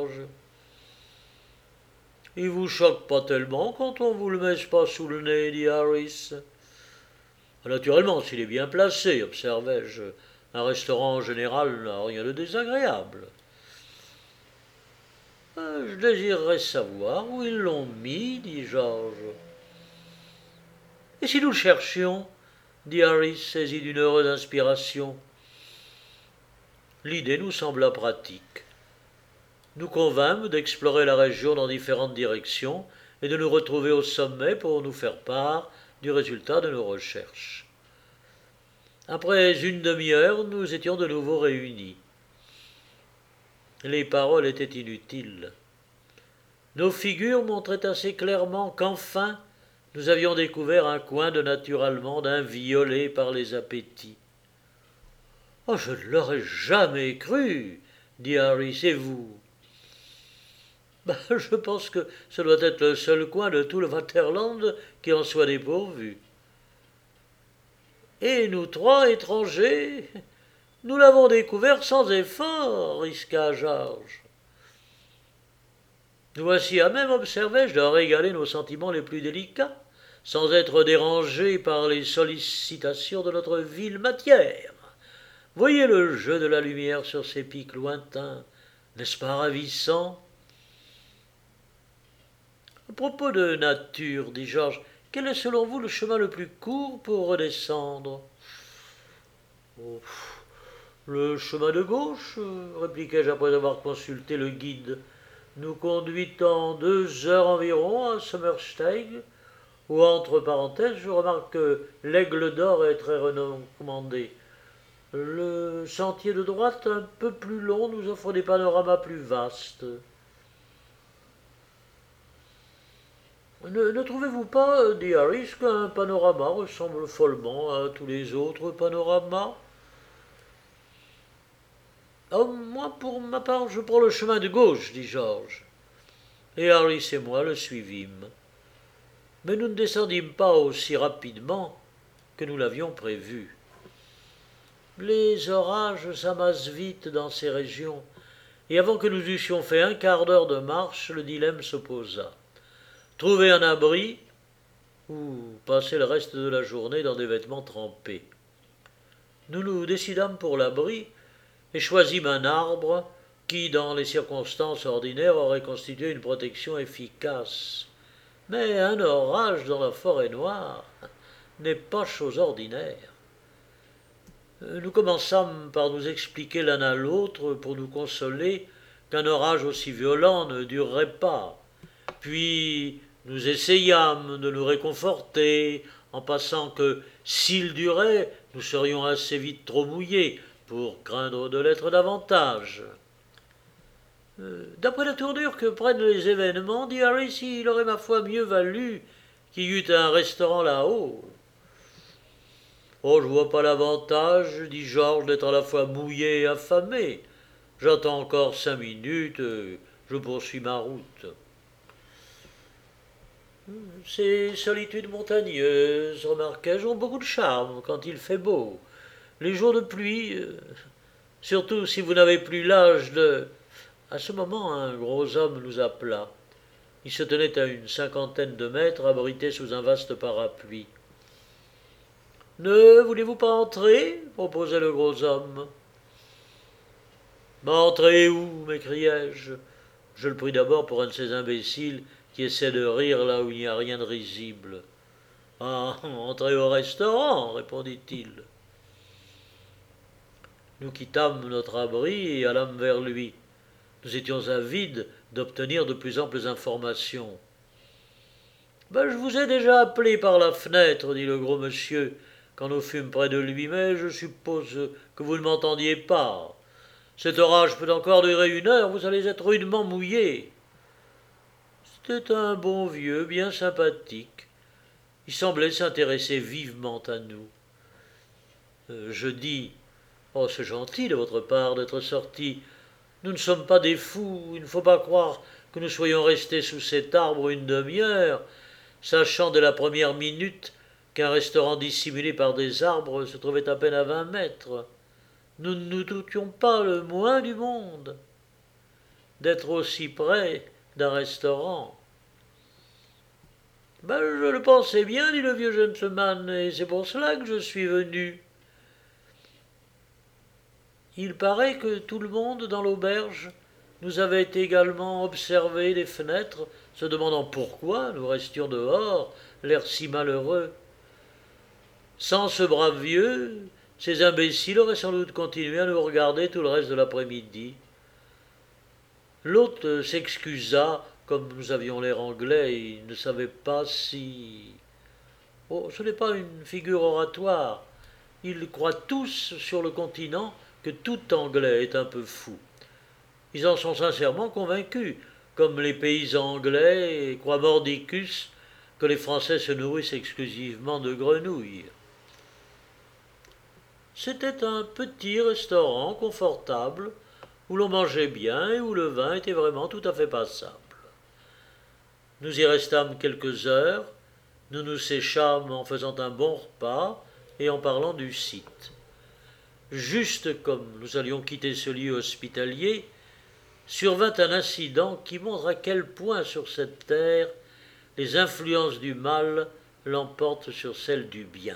S1: Il vous choque pas tellement quand on vous le met pas sous le nez, dit Harris. »« Naturellement, s'il est bien placé, observai-je. Un restaurant en général n'a rien de désagréable. »« Je désirerais savoir où ils l'ont mis, dit Georges. »« Et si nous le cherchions ?» dit Harris, saisi d'une heureuse inspiration. L'idée nous sembla pratique. Nous convînmes d'explorer la région dans différentes directions et de nous retrouver au sommet pour nous faire part du résultat de nos recherches. Après une demi-heure, nous étions de nouveau réunis. Les paroles étaient inutiles. Nos figures montraient assez clairement qu'enfin, nous avions découvert un coin de nature allemande inviolé par les appétits. « Oh, je ne l'aurais jamais cru, dit Harris, et vous ?»« Ben, je pense que ce doit être le seul coin de tout le Vaterland qui en soit dépourvu. » « Et nous trois étrangers, nous l'avons découvert sans effort, risqua Georges. Nous voici à même, observai-je, de régaler nos sentiments les plus délicats, sans être dérangés par les sollicitations de notre vile matière. Voyez le jeu de la lumière sur ces pics lointains, n'est-ce pas ravissant? À propos de nature, dit Georges, quel est selon vous le chemin le plus court pour redescendre? Oh, Le chemin de gauche, répliquai-je après avoir consulté le guide, nous conduit en deux heures environ à Sommersteig, où, entre parenthèses, je remarque que l'Aigle d'Or est très recommandé. Le sentier de droite, un peu plus long, nous offre des panoramas plus vastes. Ne, ne trouvez-vous pas, dit Harris, qu'un panorama ressemble follement à tous les autres panoramas? Oh, moi, pour ma part, je prends le chemin de gauche, dit George. Et Harris et moi le suivîmes. Mais nous ne descendîmes pas aussi rapidement que nous l'avions prévu. Les orages s'amassent vite dans ces régions, et avant que nous eussions fait un quart d'heure de marche, le dilemme se posa. Trouver un abri ou passer le reste de la journée dans des vêtements trempés. Nous nous décidâmes pour l'abri et choisîmes un arbre qui, dans les circonstances ordinaires, aurait constitué une protection efficace. Mais un orage dans la forêt noire n'est pas chose ordinaire. Nous commençâmes par nous expliquer l'un à l'autre pour nous consoler qu'un orage aussi violent ne durerait pas. Puis nous essayâmes de nous réconforter en pensant que, s'il durait, nous serions assez vite trop mouillés pour craindre de l'être davantage. Euh, D'après la tournure que prennent les événements, dit Harris, il aurait ma foi mieux valu qu'il y eût un restaurant là-haut. Oh, je vois pas l'avantage, dit Georges, d'être à la fois mouillé et affamé. J'attends encore cinq minutes, euh, je poursuis ma route. Ces solitudes montagneuses, remarquai-je, ont beaucoup de charme quand il fait beau. Les jours de pluie, euh, surtout si vous n'avez plus l'âge de... À ce moment, un gros homme nous appela. Il se tenait à une cinquantaine de mètres, abrité sous un vaste parapluie. « Ne voulez-vous pas entrer ?» proposait le gros homme. « Entrer où ?» m'écriai-je. Je le pris d'abord pour un de ces imbéciles qui essaient de rire là où il n'y a rien de risible. « Ah, entrez au restaurant » répondit-il. Nous quittâmes notre abri et allâmes vers lui. Nous étions avides d'obtenir de plus amples informations. « Ben, je vous ai déjà appelé par la fenêtre, dit le gros monsieur, quand nous fûmes près de lui, mais je suppose que vous ne m'entendiez pas. Cet orage peut encore durer une heure, vous allez être rudement mouillé. » C'était un bon vieux, bien sympathique. Il semblait s'intéresser vivement à nous. Euh, je dis « Oh, c'est gentil de votre part d'être sorti. Nous ne sommes pas des fous, il ne faut pas croire que nous soyons restés sous cet arbre une demi-heure, sachant dès la première minute qu'un restaurant dissimulé par des arbres se trouvait à peine à vingt mètres. Nous ne nous doutions pas le moins du monde d'être aussi près d'un restaurant. Ben, je le pensais bien, dit le vieux gentleman, et c'est pour cela que je suis venu. Il paraît que tout le monde dans l'auberge nous avait également observé des fenêtres, se demandant pourquoi nous restions dehors, l'air si malheureux. Sans ce brave vieux, ces imbéciles auraient sans doute continué à nous regarder tout le reste de l'après-midi. L'hôte s'excusa, comme nous avions l'air anglais, il ne savait pas si... Oh, ce n'est pas une figure oratoire. Ils croient tous sur le continent que tout Anglais est un peu fou. Ils en sont sincèrement convaincus, comme les paysans anglais croient mordicus que les Français se nourrissent exclusivement de grenouilles. C'était un petit restaurant confortable, où l'on mangeait bien et où le vin était vraiment tout à fait passable. Nous y restâmes quelques heures, nous nous séchâmes en faisant un bon repas et en parlant du site. Juste comme nous allions quitter ce lieu hospitalier, survint un incident qui montre à quel point sur cette terre les influences du mal l'emportent sur celles du bien.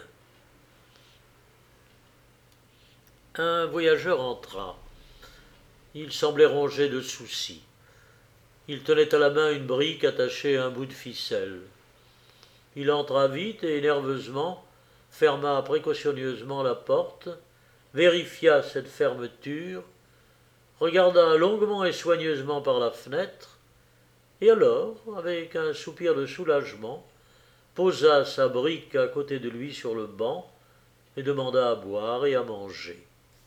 S1: Un voyageur entra. Il semblait rongé de soucis. Il tenait à la main une brique attachée à un bout de ficelle. Il entra vite et nerveusement, ferma précautionneusement la porte vérifia cette fermeture, regarda longuement et soigneusement par la fenêtre, et alors, avec un soupir de soulagement, posa sa brique à côté de lui sur le banc et demanda à boire et à manger.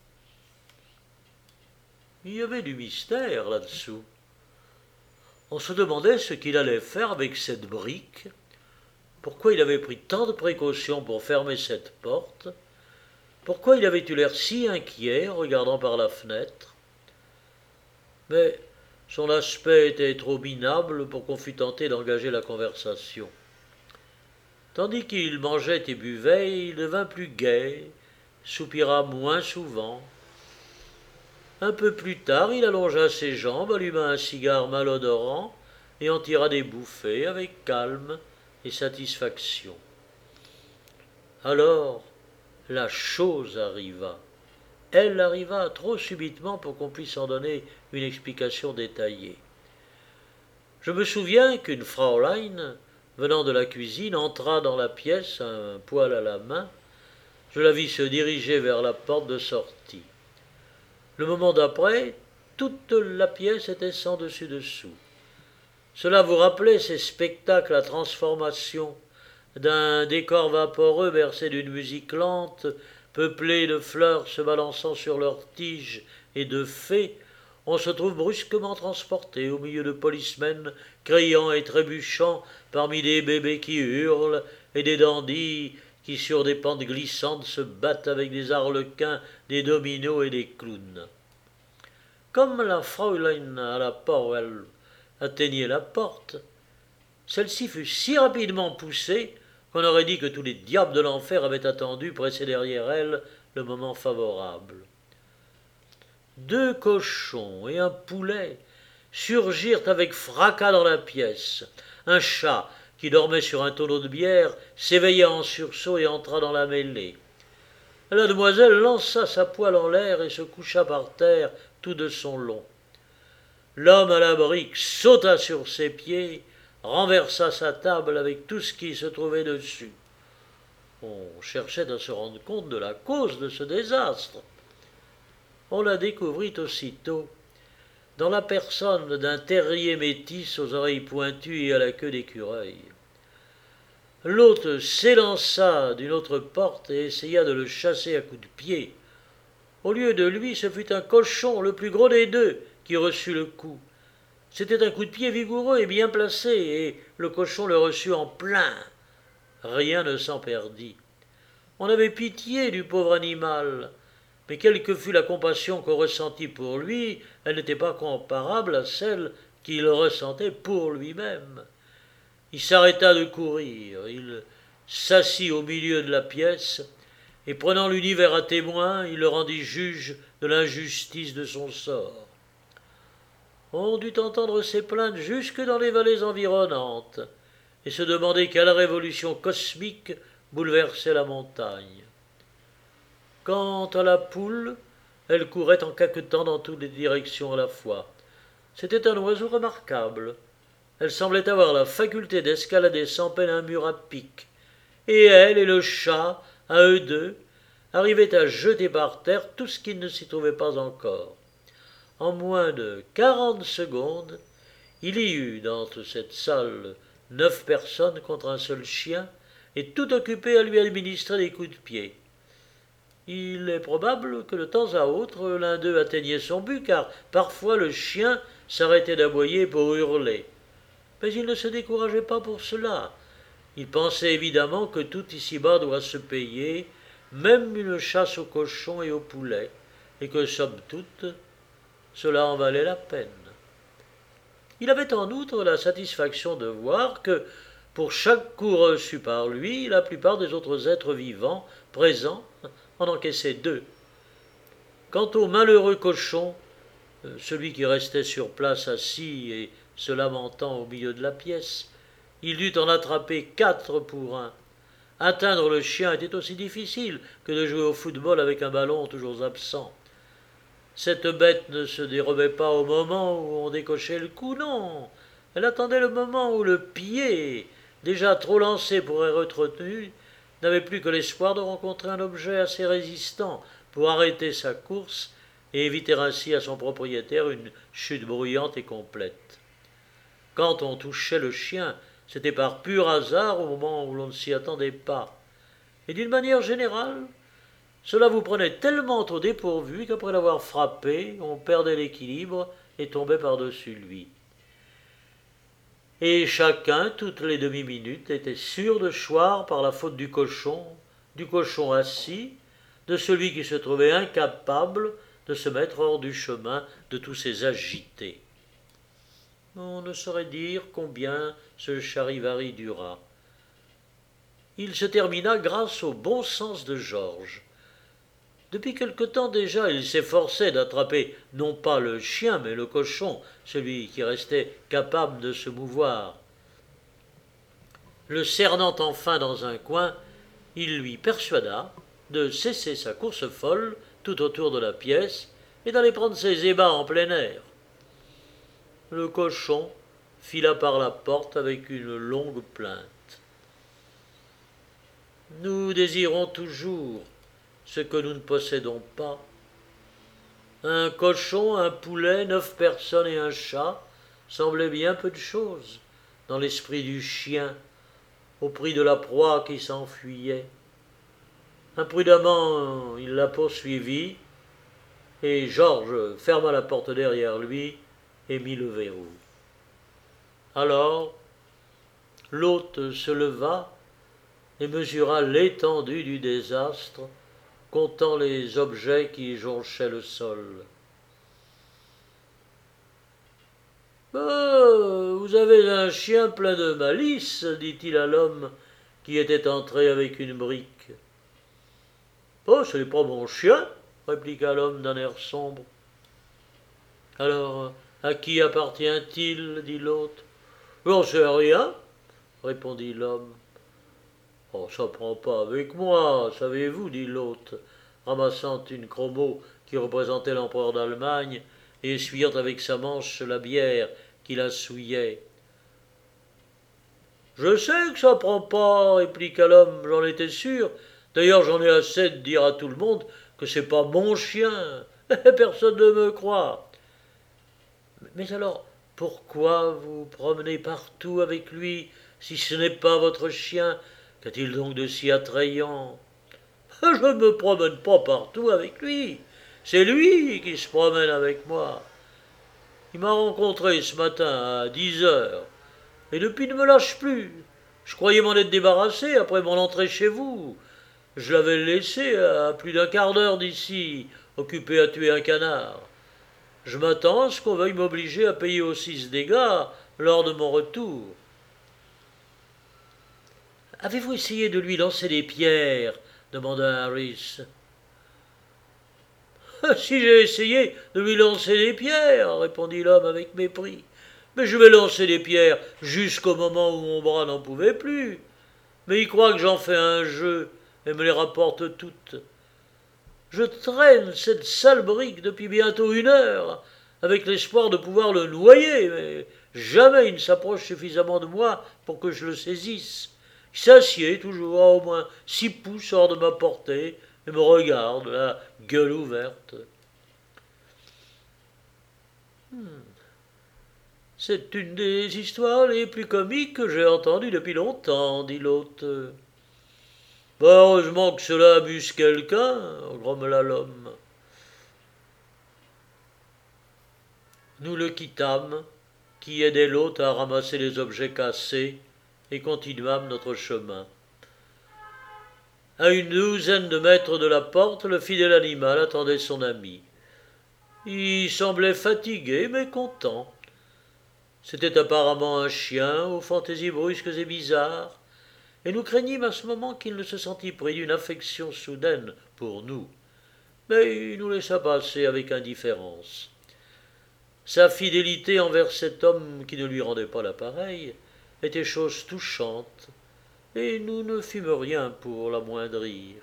S1: Il y avait du mystère là-dessous. On se demandait ce qu'il allait faire avec cette brique, pourquoi il avait pris tant de précautions pour fermer cette porte, pourquoi il avait eu l'air si inquiet en regardant par la fenêtre. Mais son aspect était trop minable pour qu'on fût tenté d'engager la conversation. Tandis qu'il mangeait et buvait, il devint plus gai, soupira moins souvent. Un peu plus tard, il allongea ses jambes, alluma un cigare malodorant et en tira des bouffées avec calme et satisfaction. Alors, la chose arriva. Elle arriva trop subitement pour qu'on puisse en donner une explication détaillée. Je me souviens qu'une Fraulein, venant de la cuisine, entra dans la pièce, un poêle à la main. Je la vis se diriger vers la porte de sortie. Le moment d'après, toute la pièce était sans dessus-dessous. Cela vous rappelait ces spectacles à transformation d'un décor vaporeux bercé d'une musique lente, peuplé de fleurs se balançant sur leurs tiges et de fées. On se trouve brusquement transporté au milieu de policemen criant et trébuchant parmi des bébés qui hurlent et des dandys qui sur des pentes glissantes se battent avec des arlequins, des dominos et des clowns. Comme la Fraulein à la Powell atteignait la porte, celle-ci fut si rapidement poussée qu'on aurait dit que tous les diables de l'enfer avaient attendu, pressés derrière elle, le moment favorable. Deux cochons et un poulet surgirent avec fracas dans la pièce. Un chat, qui dormait sur un tonneau de bière, s'éveilla en sursaut et entra dans la mêlée. La demoiselle lança sa poêle en l'air et se coucha par terre tout de son long. L'homme à la brique sauta sur ses pieds, renversa sa table avec tout ce qui se trouvait dessus. On cherchait à se rendre compte de la cause de ce désastre. On la découvrit aussitôt, dans la personne d'un terrier métis aux oreilles pointues et à la queue d'écureuil. L'hôte s'élança d'une autre porte et essaya de le chasser à coups de pied. Au lieu de lui, ce fut un cochon, le plus gros des deux, qui reçut le coup. C'était un coup de pied vigoureux et bien placé, et le cochon le reçut en plein. Rien ne s'en perdit. On avait pitié du pauvre animal, mais quelle que fût la compassion qu'on ressentit pour lui, elle n'était pas comparable à celle qu'il ressentait pour lui-même. Il s'arrêta de courir, il s'assit au milieu de la pièce, et prenant l'univers à témoin, il le rendit juge de l'injustice de son sort. On dut entendre ses plaintes jusque dans les vallées environnantes, et se demander quelle révolution cosmique bouleversait la montagne. Quant à la poule, elle courait en caquetant dans toutes les directions à la fois. C'était un oiseau remarquable. Elle semblait avoir la faculté d'escalader sans peine un mur à pic, et elle et le chat, à eux deux, arrivaient à jeter par terre tout ce qui ne s'y trouvait pas encore. En moins de quarante secondes, il y eut dans toute cette salle neuf personnes contre un seul chien, et tout occupées à lui administrer des coups de pied. Il est probable que de temps à autre l'un d'eux atteignait son but, car parfois le chien s'arrêtait d'aboyer pour hurler. Mais il ne se décourageait pas pour cela. Il pensait évidemment que tout ici-bas doit se payer, même une chasse aux cochons et aux poulets, et que, somme toute, cela en valait la peine. Il avait en outre la satisfaction de voir que, pour chaque coup reçu par lui, la plupart des autres êtres vivants présents en encaissaient deux. Quant au malheureux cochon, celui qui restait sur place assis et se lamentant au milieu de la pièce, il dut en attraper quatre pour un. Atteindre le chien était aussi difficile que de jouer au football avec un ballon toujours absent. Cette bête ne se dérobait pas au moment où on décochait le coup, non. Elle attendait le moment où le pied, déjà trop lancé pour être retenu, n'avait plus que l'espoir de rencontrer un objet assez résistant pour arrêter sa course et éviter ainsi à son propriétaire une chute bruyante et complète. Quand on touchait le chien, c'était par pur hasard au moment où l'on ne s'y attendait pas. Et d'une manière générale, cela vous prenait tellement au dépourvu qu'après l'avoir frappé, on perdait l'équilibre et tombait par-dessus lui. Et chacun, toutes les demi-minutes, était sûr de choir par la faute du cochon, du cochon assis, de celui qui se trouvait incapable de se mettre hors du chemin de tous ces agités. On ne saurait dire combien ce charivari dura. Il se termina grâce au bon sens de Georges. Depuis quelque temps déjà, il s'efforçait d'attraper non pas le chien, mais le cochon, celui qui restait capable de se mouvoir. Le cernant enfin dans un coin, il lui persuada de cesser sa course folle tout autour de la pièce et d'aller prendre ses ébats en plein air. Le cochon fila par la porte avec une longue plainte. Nous désirons toujours ce que nous ne possédons pas. Un cochon, un poulet, neuf personnes et un chat semblaient bien peu de choses dans l'esprit du chien, au prix de la proie qui s'enfuyait. Imprudemment, il la poursuivit, et Georges ferma la porte derrière lui et mit le verrou. Alors, l'hôte se leva et mesura l'étendue du désastre, comptant les objets qui jonchaient le sol. « Oh, vous avez un chien plein de malice, dit-il à l'homme qui était entré avec une brique. « Oh, ce n'est pas mon chien, répliqua l'homme d'un air sombre. « Alors, à qui appartient-il, dit l'hôte. « J'en sais rien, répondit l'homme. « Oh, ça prend pas avec moi, savez-vous, dit l'hôte, ramassant une chromo qui représentait l'empereur d'Allemagne et essuyant avec sa manche la bière qui la souillait. « Je sais que ça prend pas, répliqua l'homme, j'en étais sûr. D'ailleurs, j'en ai assez de dire à tout le monde que c'est pas mon chien. Personne ne me croit. Mais alors, pourquoi vous promenez partout avec lui, si ce n'est pas votre chien? Qu'a-t-il donc de si attrayant? Je ne me promène pas partout avec lui. C'est lui qui se promène avec moi. Il m'a rencontré ce matin à dix heures, et depuis ne me lâche plus. Je croyais m'en être débarrassé après mon entrée chez vous. Je l'avais laissé à plus d'un quart d'heure d'ici, occupé à tuer un canard. Je m'attends à ce qu'on veuille m'obliger à payer aussi ce dégât lors de mon retour. « Avez-vous essayé de lui lancer des pierres ?» demanda Harris. « Si j'ai essayé de lui lancer des pierres, répondit l'homme avec mépris, mais je vais lancer des pierres jusqu'au moment où mon bras n'en pouvait plus. Mais il croit que j'en fais un jeu et me les rapporte toutes. Je traîne cette sale brique depuis bientôt une heure, avec l'espoir de pouvoir le noyer, mais jamais il ne s'approche suffisamment de moi pour que je le saisisse. Il s'assied toujours à au moins six pouces hors de ma portée et me regarde, la gueule ouverte. Hmm. C'est une des histoires les plus comiques que j'ai entendues depuis longtemps, dit l'hôte. Ben, heureusement que cela amuse quelqu'un, grommela l'homme. Nous le quittâmes, qui aidait l'hôte à ramasser les objets cassés, et continuâmes notre chemin. À une douzaine de mètres de la porte, le fidèle animal attendait son ami. Il semblait fatigué, mais content. C'était apparemment un chien aux fantaisies brusques et bizarres, et nous craignîmes à ce moment qu'il ne se sentît pris d'une affection soudaine pour nous. Mais il nous laissa passer avec indifférence. Sa fidélité envers cet homme qui ne lui rendait pas l'appareil était chose touchante, et nous ne fîmes rien pour l'amoindrir.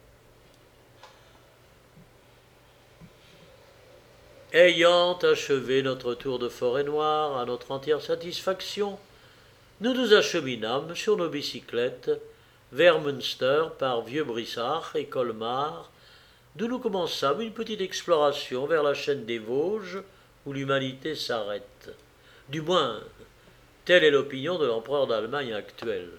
S1: Ayant achevé notre tour de Forêt-Noire à notre entière satisfaction, nous nous acheminâmes sur nos bicyclettes vers Münster par Vieux-Brissach et Colmar, d'où nous commençâmes une petite exploration vers la chaîne des Vosges, où l'humanité s'arrête. Du moins, telle est l'opinion de l'empereur d'Allemagne actuel.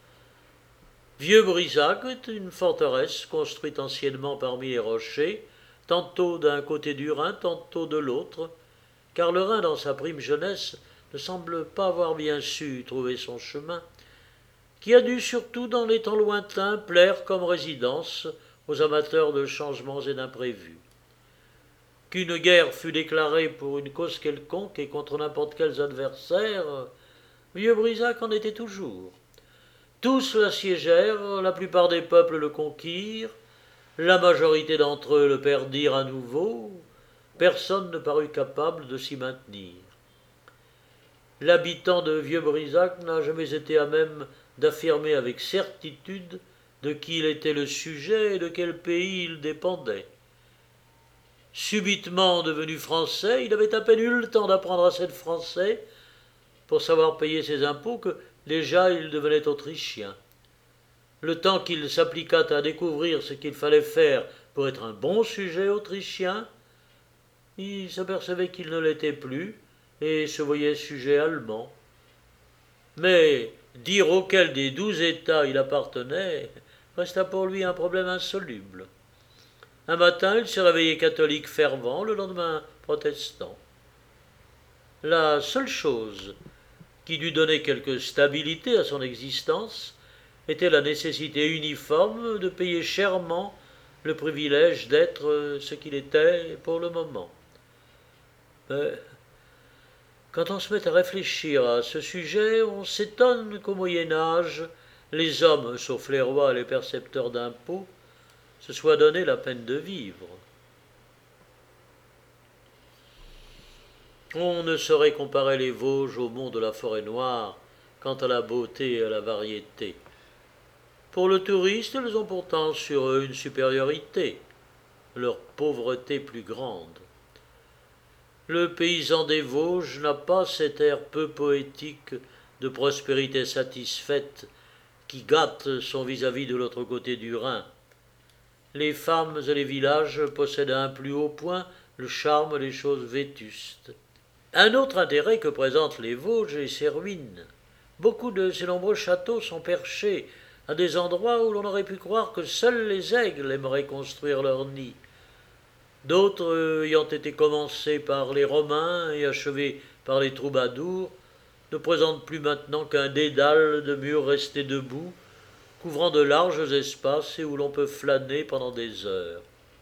S1: Vieux-Brisac est une forteresse construite anciennement parmi les rochers, tantôt d'un côté du Rhin, tantôt de l'autre, car le Rhin, dans sa prime jeunesse, ne semble pas avoir bien su trouver son chemin, qui a dû surtout dans les temps lointains plaire comme résidence aux amateurs de changements et d'imprévus. Qu'une guerre fût déclarée pour une cause quelconque et contre n'importe quels adversaires, Vieux-Brisac en était toujours. Tous l'assiégèrent, la plupart des peuples le conquirent, la majorité d'entre eux le perdirent à nouveau, personne ne parut capable de s'y maintenir. L'habitant de Vieux-Brisac n'a jamais été à même d'affirmer avec certitude de qui il était le sujet et de quel pays il dépendait. Subitement devenu français, il avait à peine eu le temps d'apprendre assez de français pour savoir payer ses impôts que déjà il devenait autrichien. Le temps qu'il s'appliqua à découvrir ce qu'il fallait faire pour être un bon sujet autrichien, il s'apercevait qu'il ne l'était plus et se voyait sujet allemand. Mais dire auquel des douze États il appartenait resta pour lui un problème insoluble. Un matin, il s'est réveillé catholique fervent, le lendemain protestant. La seule chose qui dut donner quelque stabilité à son existence était la nécessité uniforme de payer chèrement le privilège d'être ce qu'il était pour le moment. Mais quand on se met à réfléchir à ce sujet, on s'étonne qu'au Moyen Âge, les hommes, sauf les rois et les percepteurs d'impôts, se soient donné la peine de vivre. On ne saurait comparer les Vosges au mont de la forêt noire quant à la beauté et à la variété. Pour le touriste, elles ont pourtant sur eux une supériorité, leur pauvreté plus grande. Le paysan des Vosges n'a pas cet air peu poétique de prospérité satisfaite qui gâte son vis-à-vis de l'autre côté du Rhin. Les femmes et les villages possèdent à un plus haut point le charme des choses vétustes. Un autre intérêt que présentent les Vosges est ses ruines. Beaucoup de ces nombreux châteaux sont perchés à des endroits où l'on aurait pu croire que seuls les aigles aimeraient construire leur nid. D'autres, ayant été commencés par les Romains et achevés par les troubadours, ne présentent plus maintenant qu'un dédale de murs restés debout, couvrant de larges espaces et où l'on peut flâner pendant des heures.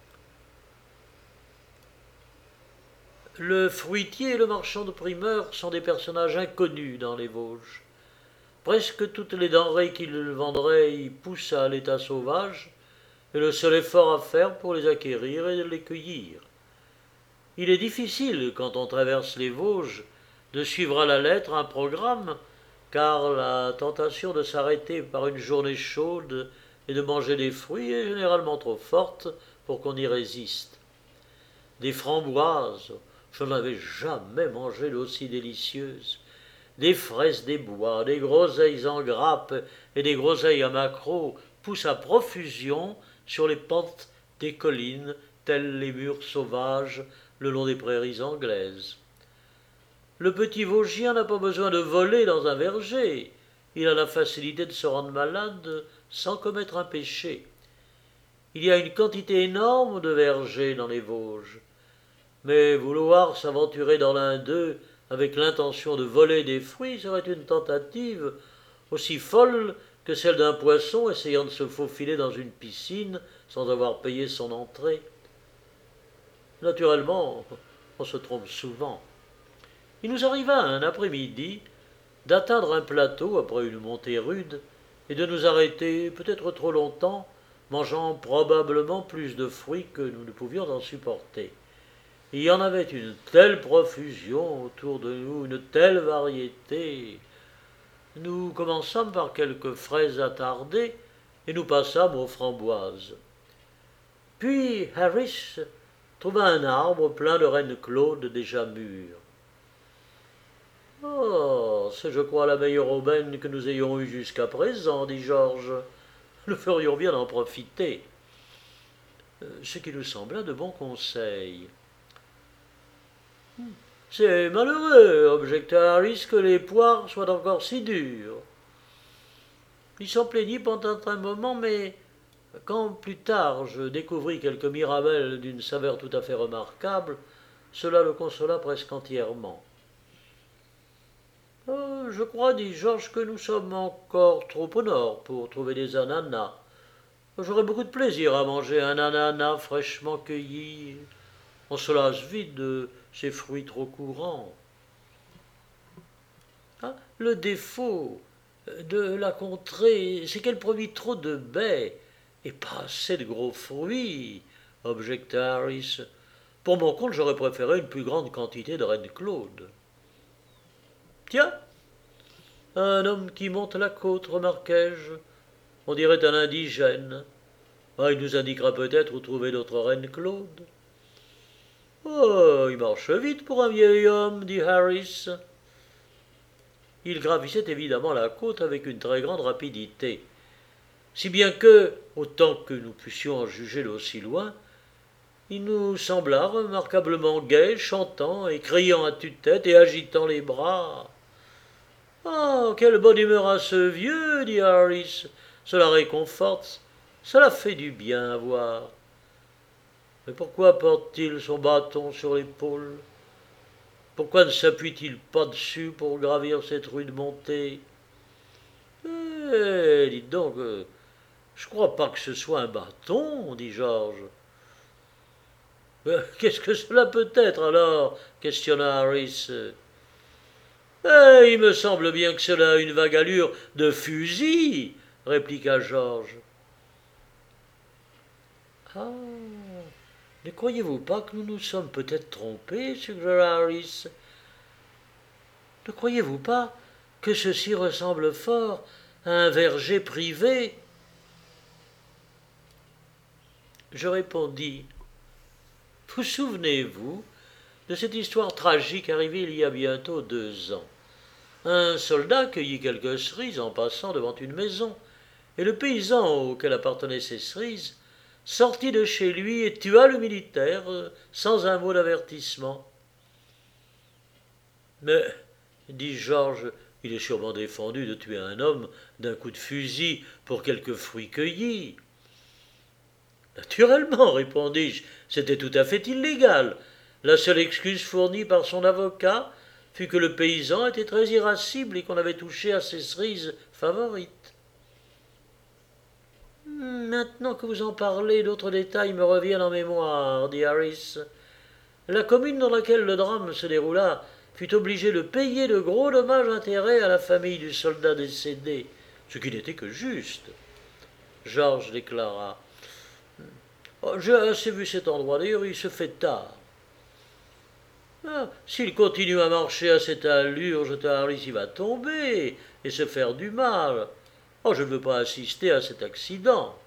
S1: Le fruitier et le marchand de primeurs sont des personnages inconnus dans les Vosges. Presque toutes les denrées qu'ils vendraient y poussent à l'état sauvage, et le seul effort à faire pour les acquérir est de les cueillir. Il est difficile, quand on traverse les Vosges, de suivre à la lettre un programme, car la tentation de s'arrêter par une journée chaude et de manger des fruits est généralement trop forte pour qu'on y résiste. Des framboises, je n'avais jamais mangé d'aussi délicieuses, des fraises des bois, des groseilles en grappe et des groseilles à maquereau poussent à profusion sur les pentes des collines, tels les murs sauvages le long des prairies anglaises. Le petit Vosgien n'a pas besoin de voler dans un verger, il a la facilité de se rendre malade sans commettre un péché. Il y a une quantité énorme de vergers dans les Vosges, mais vouloir s'aventurer dans l'un d'eux avec l'intention de voler des fruits serait une tentative aussi folle que celle d'un poisson essayant de se faufiler dans une piscine sans avoir payé son entrée. Naturellement, on se trompe souvent. Il nous arriva un après-midi d'atteindre un plateau après une montée rude et de nous arrêter peut-être trop longtemps, mangeant probablement plus de fruits que nous ne pouvions en supporter. Il y en avait une telle profusion autour de nous, une telle variété. Nous commençâmes par quelques fraises attardées et nous passâmes aux framboises. Puis Harris trouva un arbre plein de reines claudes déjà mûres. « Oh, c'est, je crois, la meilleure aubaine que nous ayons eue jusqu'à présent, dit Georges. Nous ferions bien d'en profiter. » ce qui nous sembla de bons conseils. « C'est malheureux, objecta Harris, que les poires soient encore si dures. » Il s'en plaignit pendant un moment, mais quand plus tard je découvris quelques mirabelles d'une saveur tout à fait remarquable, cela le consola presque entièrement. Euh, je crois, dit Georges, que nous sommes encore trop au nord pour trouver des ananas. J'aurais beaucoup de plaisir à manger un ananas fraîchement cueilli. On se lasse vite de ces fruits trop courants. Ah, le défaut de la contrée, c'est qu'elle produit trop de baies et pas assez de gros fruits, objecta Harris. Pour mon compte, j'aurais préféré une plus grande quantité de reine Claude. Tiens, un homme qui monte la côte, remarquai-je. On dirait un indigène. Ah, il nous indiquera peut-être où trouver notre reine Claude. Oh, il marche vite pour un vieil homme, dit Harris. Il gravissait évidemment la côte avec une très grande rapidité, si bien que, autant que nous pussions en juger d'aussi loin, il nous sembla remarquablement gai, chantant et criant à tue-tête et agitant les bras. « Oh, quelle bonne humeur à ce vieux, dit Harris. Cela réconforte, cela fait du bien à voir. Mais pourquoi porte-t-il son bâton sur l'épaule? Pourquoi ne s'appuie-t-il pas dessus pour gravir cette rude montée? Eh, dites donc, euh, je crois pas que ce soit un bâton, dit Georges. « Qu'est-ce que cela peut être alors ?» questionna Harris. « Eh, il me semble bien que cela a une vague allure de fusil, » répliqua Georges. « Ah, ne croyez-vous pas que nous nous sommes peut-être trompés, suggéra Harris? Ne croyez-vous pas que ceci ressemble fort à un verger privé? » Je répondis: « Vous souvenez-vous de cette histoire tragique arrivée il y a bientôt deux ans? Un soldat cueillit quelques cerises en passant devant une maison, et le paysan auquel appartenaient ces cerises sortit de chez lui et tua le militaire sans un mot d'avertissement. »« Mais, dit Georges, il est sûrement défendu de tuer un homme d'un coup de fusil pour quelques fruits cueillis. » Naturellement, répondis-je, c'était tout à fait illégal. La seule excuse fournie par son avocat fut que le paysan était très irascible et qu'on avait touché à ses cerises favorites. « Maintenant que vous en parlez, d'autres détails me reviennent en mémoire, dit Harris. La commune dans laquelle le drame se déroula fut obligée de payer de gros dommages-intérêts à la famille du soldat décédé, ce qui n'était que juste. Georges déclara: « J'ai assez vu cet endroit, d'ailleurs il se fait tard. » Ah, s'il continue à marcher à cette allure, jeta Harris, il va tomber et se faire du mal. Oh, je ne veux pas assister à cet accident.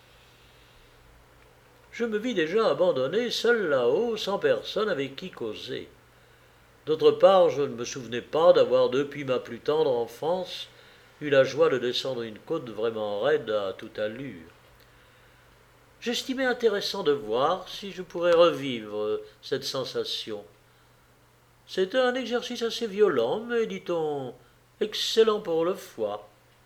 S1: Je me vis déjà abandonné, seul là-haut, sans personne avec qui causer. D'autre part, je ne me souvenais pas d'avoir, depuis ma plus tendre enfance, eu la joie de descendre une côte vraiment raide à toute allure. J'estimais intéressant de voir si je pourrais revivre cette sensation. C'était un exercice assez violent, mais, dit-on, excellent pour le foie.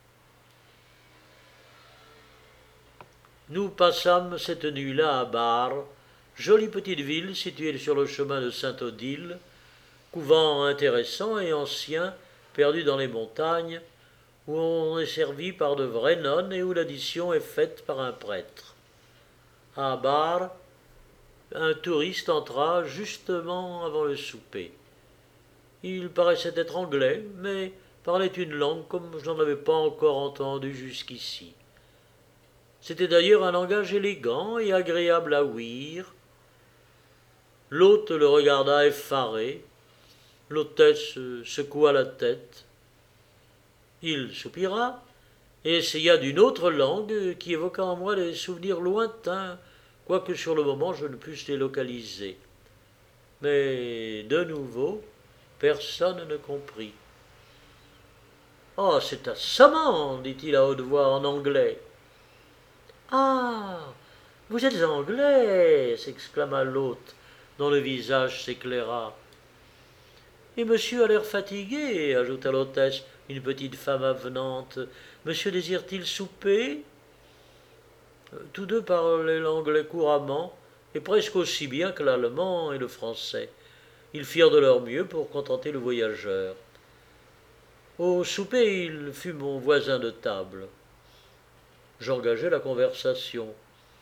S1: Nous passâmes cette nuit-là à Barre, jolie petite ville située sur le chemin de Sainte-Odile, couvent intéressant et ancien, perdu dans les montagnes, où on est servi par de vraies nonnes et où l'addition est faite par un prêtre. À Barre, un touriste entra justement avant le souper. Il paraissait être anglais, mais parlait une langue comme je n'en avais pas encore entendu jusqu'ici. C'était d'ailleurs un langage élégant et agréable à ouïr. L'hôte le regarda effaré. L'hôtesse secoua la tête. Il soupira et essaya d'une autre langue qui évoqua en moi des souvenirs lointains, quoique sur le moment je ne pusse les localiser. Mais de nouveau, personne ne comprit. « Oh, c'est assommant, dit-il à haute voix en anglais. « Ah, Vous êtes anglais, s'exclama l'hôte, dont le visage s'éclaira. Et monsieur a l'air fatigué, ajouta l'hôtesse, une petite femme avenante. Monsieur désire-t-il souper? Tous deux parlaient l'anglais couramment, et presque aussi bien que l'allemand et le français. Ils firent de leur mieux pour contenter le voyageur. Au souper, il fut mon voisin de table. J'engageai la conversation.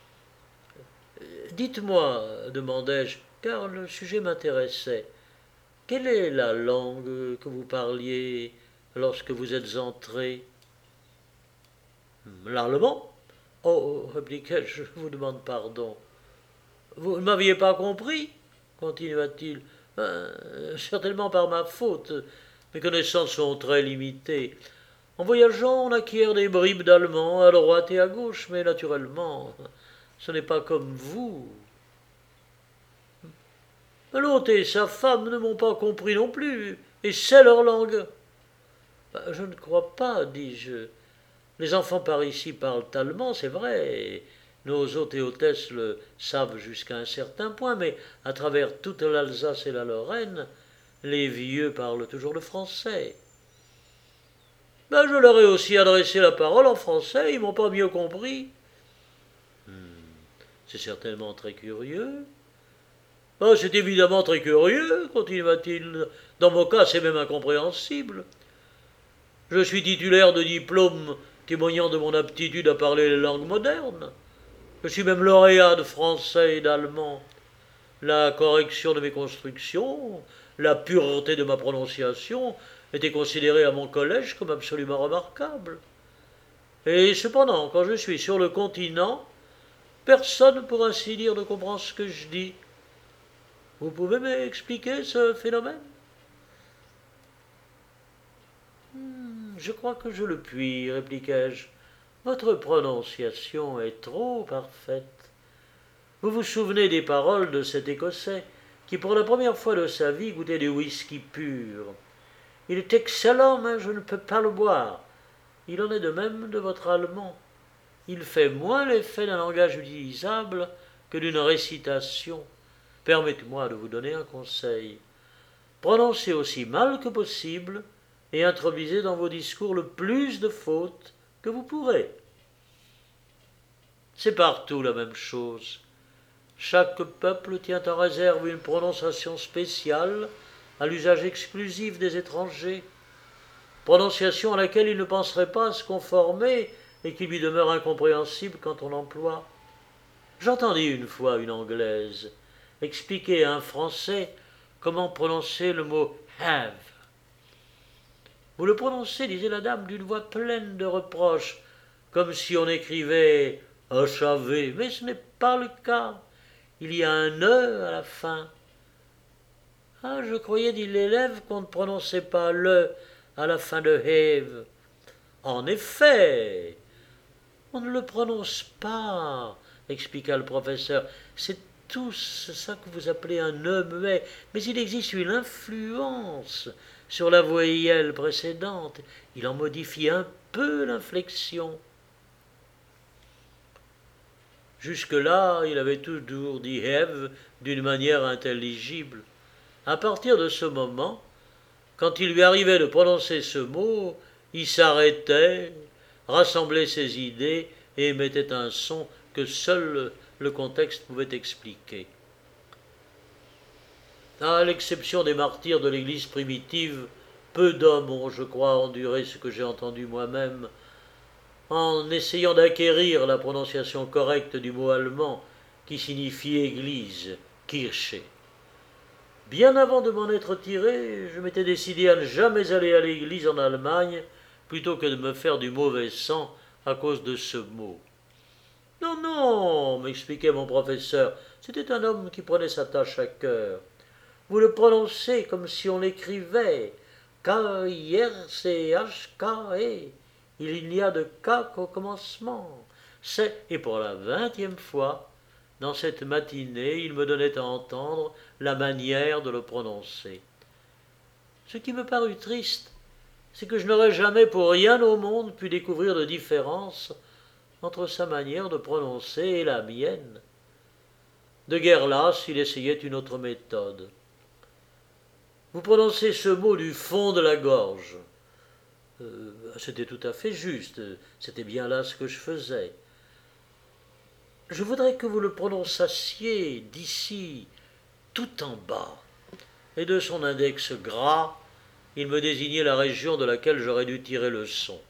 S1: « Dites-moi, demandai-je, car le sujet m'intéressait, quelle est la langue que vous parliez lorsque vous êtes entré ?»« L'allemand. »« Oh, répliquai-je, je vous demande pardon. »« Vous ne m'aviez pas compris ?» continua-t-il. Ben, « Certainement par ma faute. Mes connaissances sont très limitées. En voyageant, on acquiert des bribes d'allemand à droite et à gauche, mais naturellement, ce n'est pas comme vous. » L'hôte et sa femme ne m'ont pas compris non plus, et c'est leur langue. Ben, je ne crois pas, dis-je. Les enfants par ici parlent allemand, c'est vrai. Nos hôtes et hôtesses le savent jusqu'à un certain point, mais à travers toute l'Alsace et la Lorraine, les vieux parlent toujours le français. Ben, je leur ai aussi adressé la parole en français, ils m'ont pas mieux compris. Hmm, c'est certainement très curieux. Ben, c'est évidemment très curieux, continua-t-il. Dans mon cas, c'est même incompréhensible. Je suis titulaire de diplômes témoignant de mon aptitude à parler les langues modernes. Je suis même lauréat de français et d'allemand. La correction de mes constructions, la pureté de ma prononciation étaient considérées à mon collège comme absolument remarquables. Et cependant, quand je suis sur le continent, personne, pour ainsi dire, ne comprend ce que je dis. Vous pouvez m'expliquer ce phénomène? Hmm, je crois que je le puis, répliquai-je. Votre prononciation est trop parfaite. Vous vous souvenez des paroles de cet Écossais qui, pour la première fois de sa vie, goûtait du whisky pur. Il est excellent, mais je ne peux pas le boire. Il en est de même de votre allemand. Il fait moins l'effet d'un langage utilisable que d'une récitation. Permettez-moi de vous donner un conseil. Prononcez aussi mal que possible et introduisez dans vos discours le plus de fautes que vous pourrez. C'est partout la même chose. Chaque peuple tient en réserve une prononciation spéciale à l'usage exclusif des étrangers, prononciation à laquelle il ne penserait pas se conformer et qui lui demeure incompréhensible quand on l'emploie. J'entendis une fois une Anglaise expliquer à un Français comment prononcer le mot « have ». Vous le prononcez, disait la dame, d'une voix pleine de reproches, comme si on écrivait « H A V », mais ce n'est pas le cas. Il y a un « e » à la fin. Ah, je croyais, dit l'élève, qu'on ne prononçait pas le à la fin de have. En effet, on ne le prononce pas, expliqua le professeur. C'est tout ça que vous appelez un e muet, mais il existe une influence sur la voyelle précédente. Il en modifie un peu l'inflexion. Jusque-là, il avait toujours dit have d'une manière intelligible. À partir de ce moment, quand il lui arrivait de prononcer ce mot, il s'arrêtait, rassemblait ses idées et émettait un son que seul le contexte pouvait expliquer. À l'exception des martyrs de l'Église primitive, peu d'hommes ont, je crois, enduré ce que j'ai entendu moi-même, en essayant d'acquérir la prononciation correcte du mot allemand qui signifie église, Kirche. Bien avant de m'en être tiré, je m'étais décidé à ne jamais aller à l'église en Allemagne plutôt que de me faire du mauvais sang à cause de ce mot. Non, non, m'expliquait mon professeur, c'était un homme qui prenait sa tâche à cœur. Vous le prononcez comme si on l'écrivait, K I R C H K E. Il n'y a de K qu'au commencement. C'est, et pour la vingtième fois, dans cette matinée, il me donnait à entendre la manière de le prononcer. Ce qui me parut triste, c'est que je n'aurais jamais pour rien au monde pu découvrir de différence entre sa manière de prononcer et la mienne. De guerre lasse, il essayait une autre méthode. Vous prononcez ce mot du fond de la gorge. Euh, c'était tout à fait juste, c'était bien là ce que je faisais. Je voudrais que vous le prononçassiez d'ici, tout en bas. Et de son index gras, il me désignait la région de laquelle j'aurais dû tirer le son.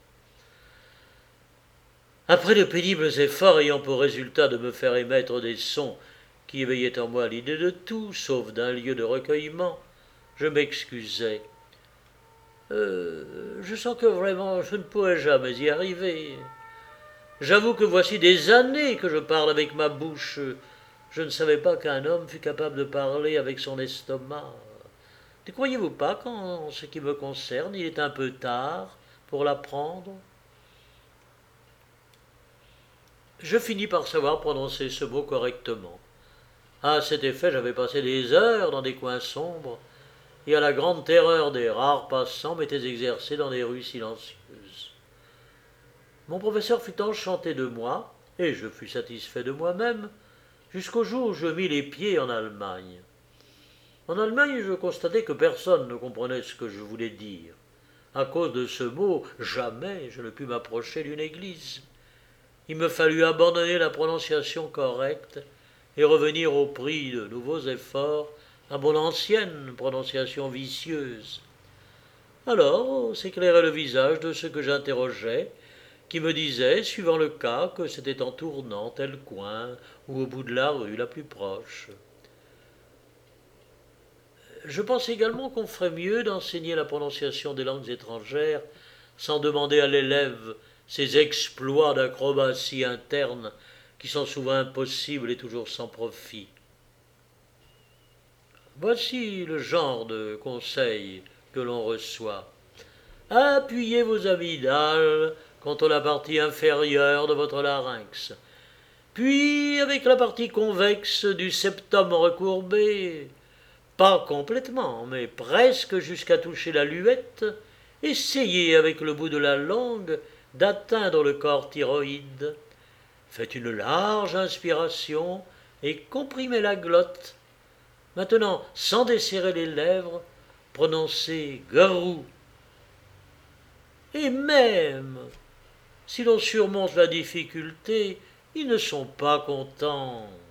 S1: Après de pénibles efforts ayant pour résultat de me faire émettre des sons qui éveillaient en moi l'idée de tout, sauf d'un lieu de recueillement, je m'excusai. Euh, je sens que vraiment je ne pourrai jamais y arriver. J'avoue que voici des années que je parle avec ma bouche. Je ne savais pas qu'un homme fût capable de parler avec son estomac. Ne croyez-vous pas qu'en ce qui me concerne, il est un peu tard pour l'apprendre ? Je finis par savoir prononcer ce mot correctement. À cet effet, j'avais passé des heures dans des coins sombres, et à la grande terreur des rares passants, m'étais exercé dans des rues silencieuses. Mon professeur fut enchanté de moi, et je fus satisfait de moi-même, jusqu'au jour où je mis les pieds en Allemagne. En Allemagne, je constatai que personne ne comprenait ce que je voulais dire. À cause de ce mot, jamais je ne pus m'approcher d'une église. Il me fallut abandonner la prononciation correcte et revenir au prix de nouveaux efforts à mon ancienne prononciation vicieuse. Alors s'éclairait le visage de ceux que j'interrogeais, qui me disaient, suivant le cas, que c'était en tournant tel coin ou au bout de la rue la plus proche. Je pense également qu'on ferait mieux d'enseigner la prononciation des langues étrangères sans demander à l'élève ces exploits d'acrobatie interne qui sont souvent impossibles et toujours sans profit. Voici le genre de conseils que l'on reçoit. Appuyez vos amygdales contre la partie inférieure de votre larynx, puis avec la partie convexe du septum recourbé, pas complètement, mais presque jusqu'à toucher la luette, essayez avec le bout de la langue d'atteindre le corps thyroïde. Faites une large inspiration et comprimez la glotte. Maintenant, sans desserrer les lèvres, prononcez garou. Et même si l'on surmonte la difficulté, ils ne sont pas contents.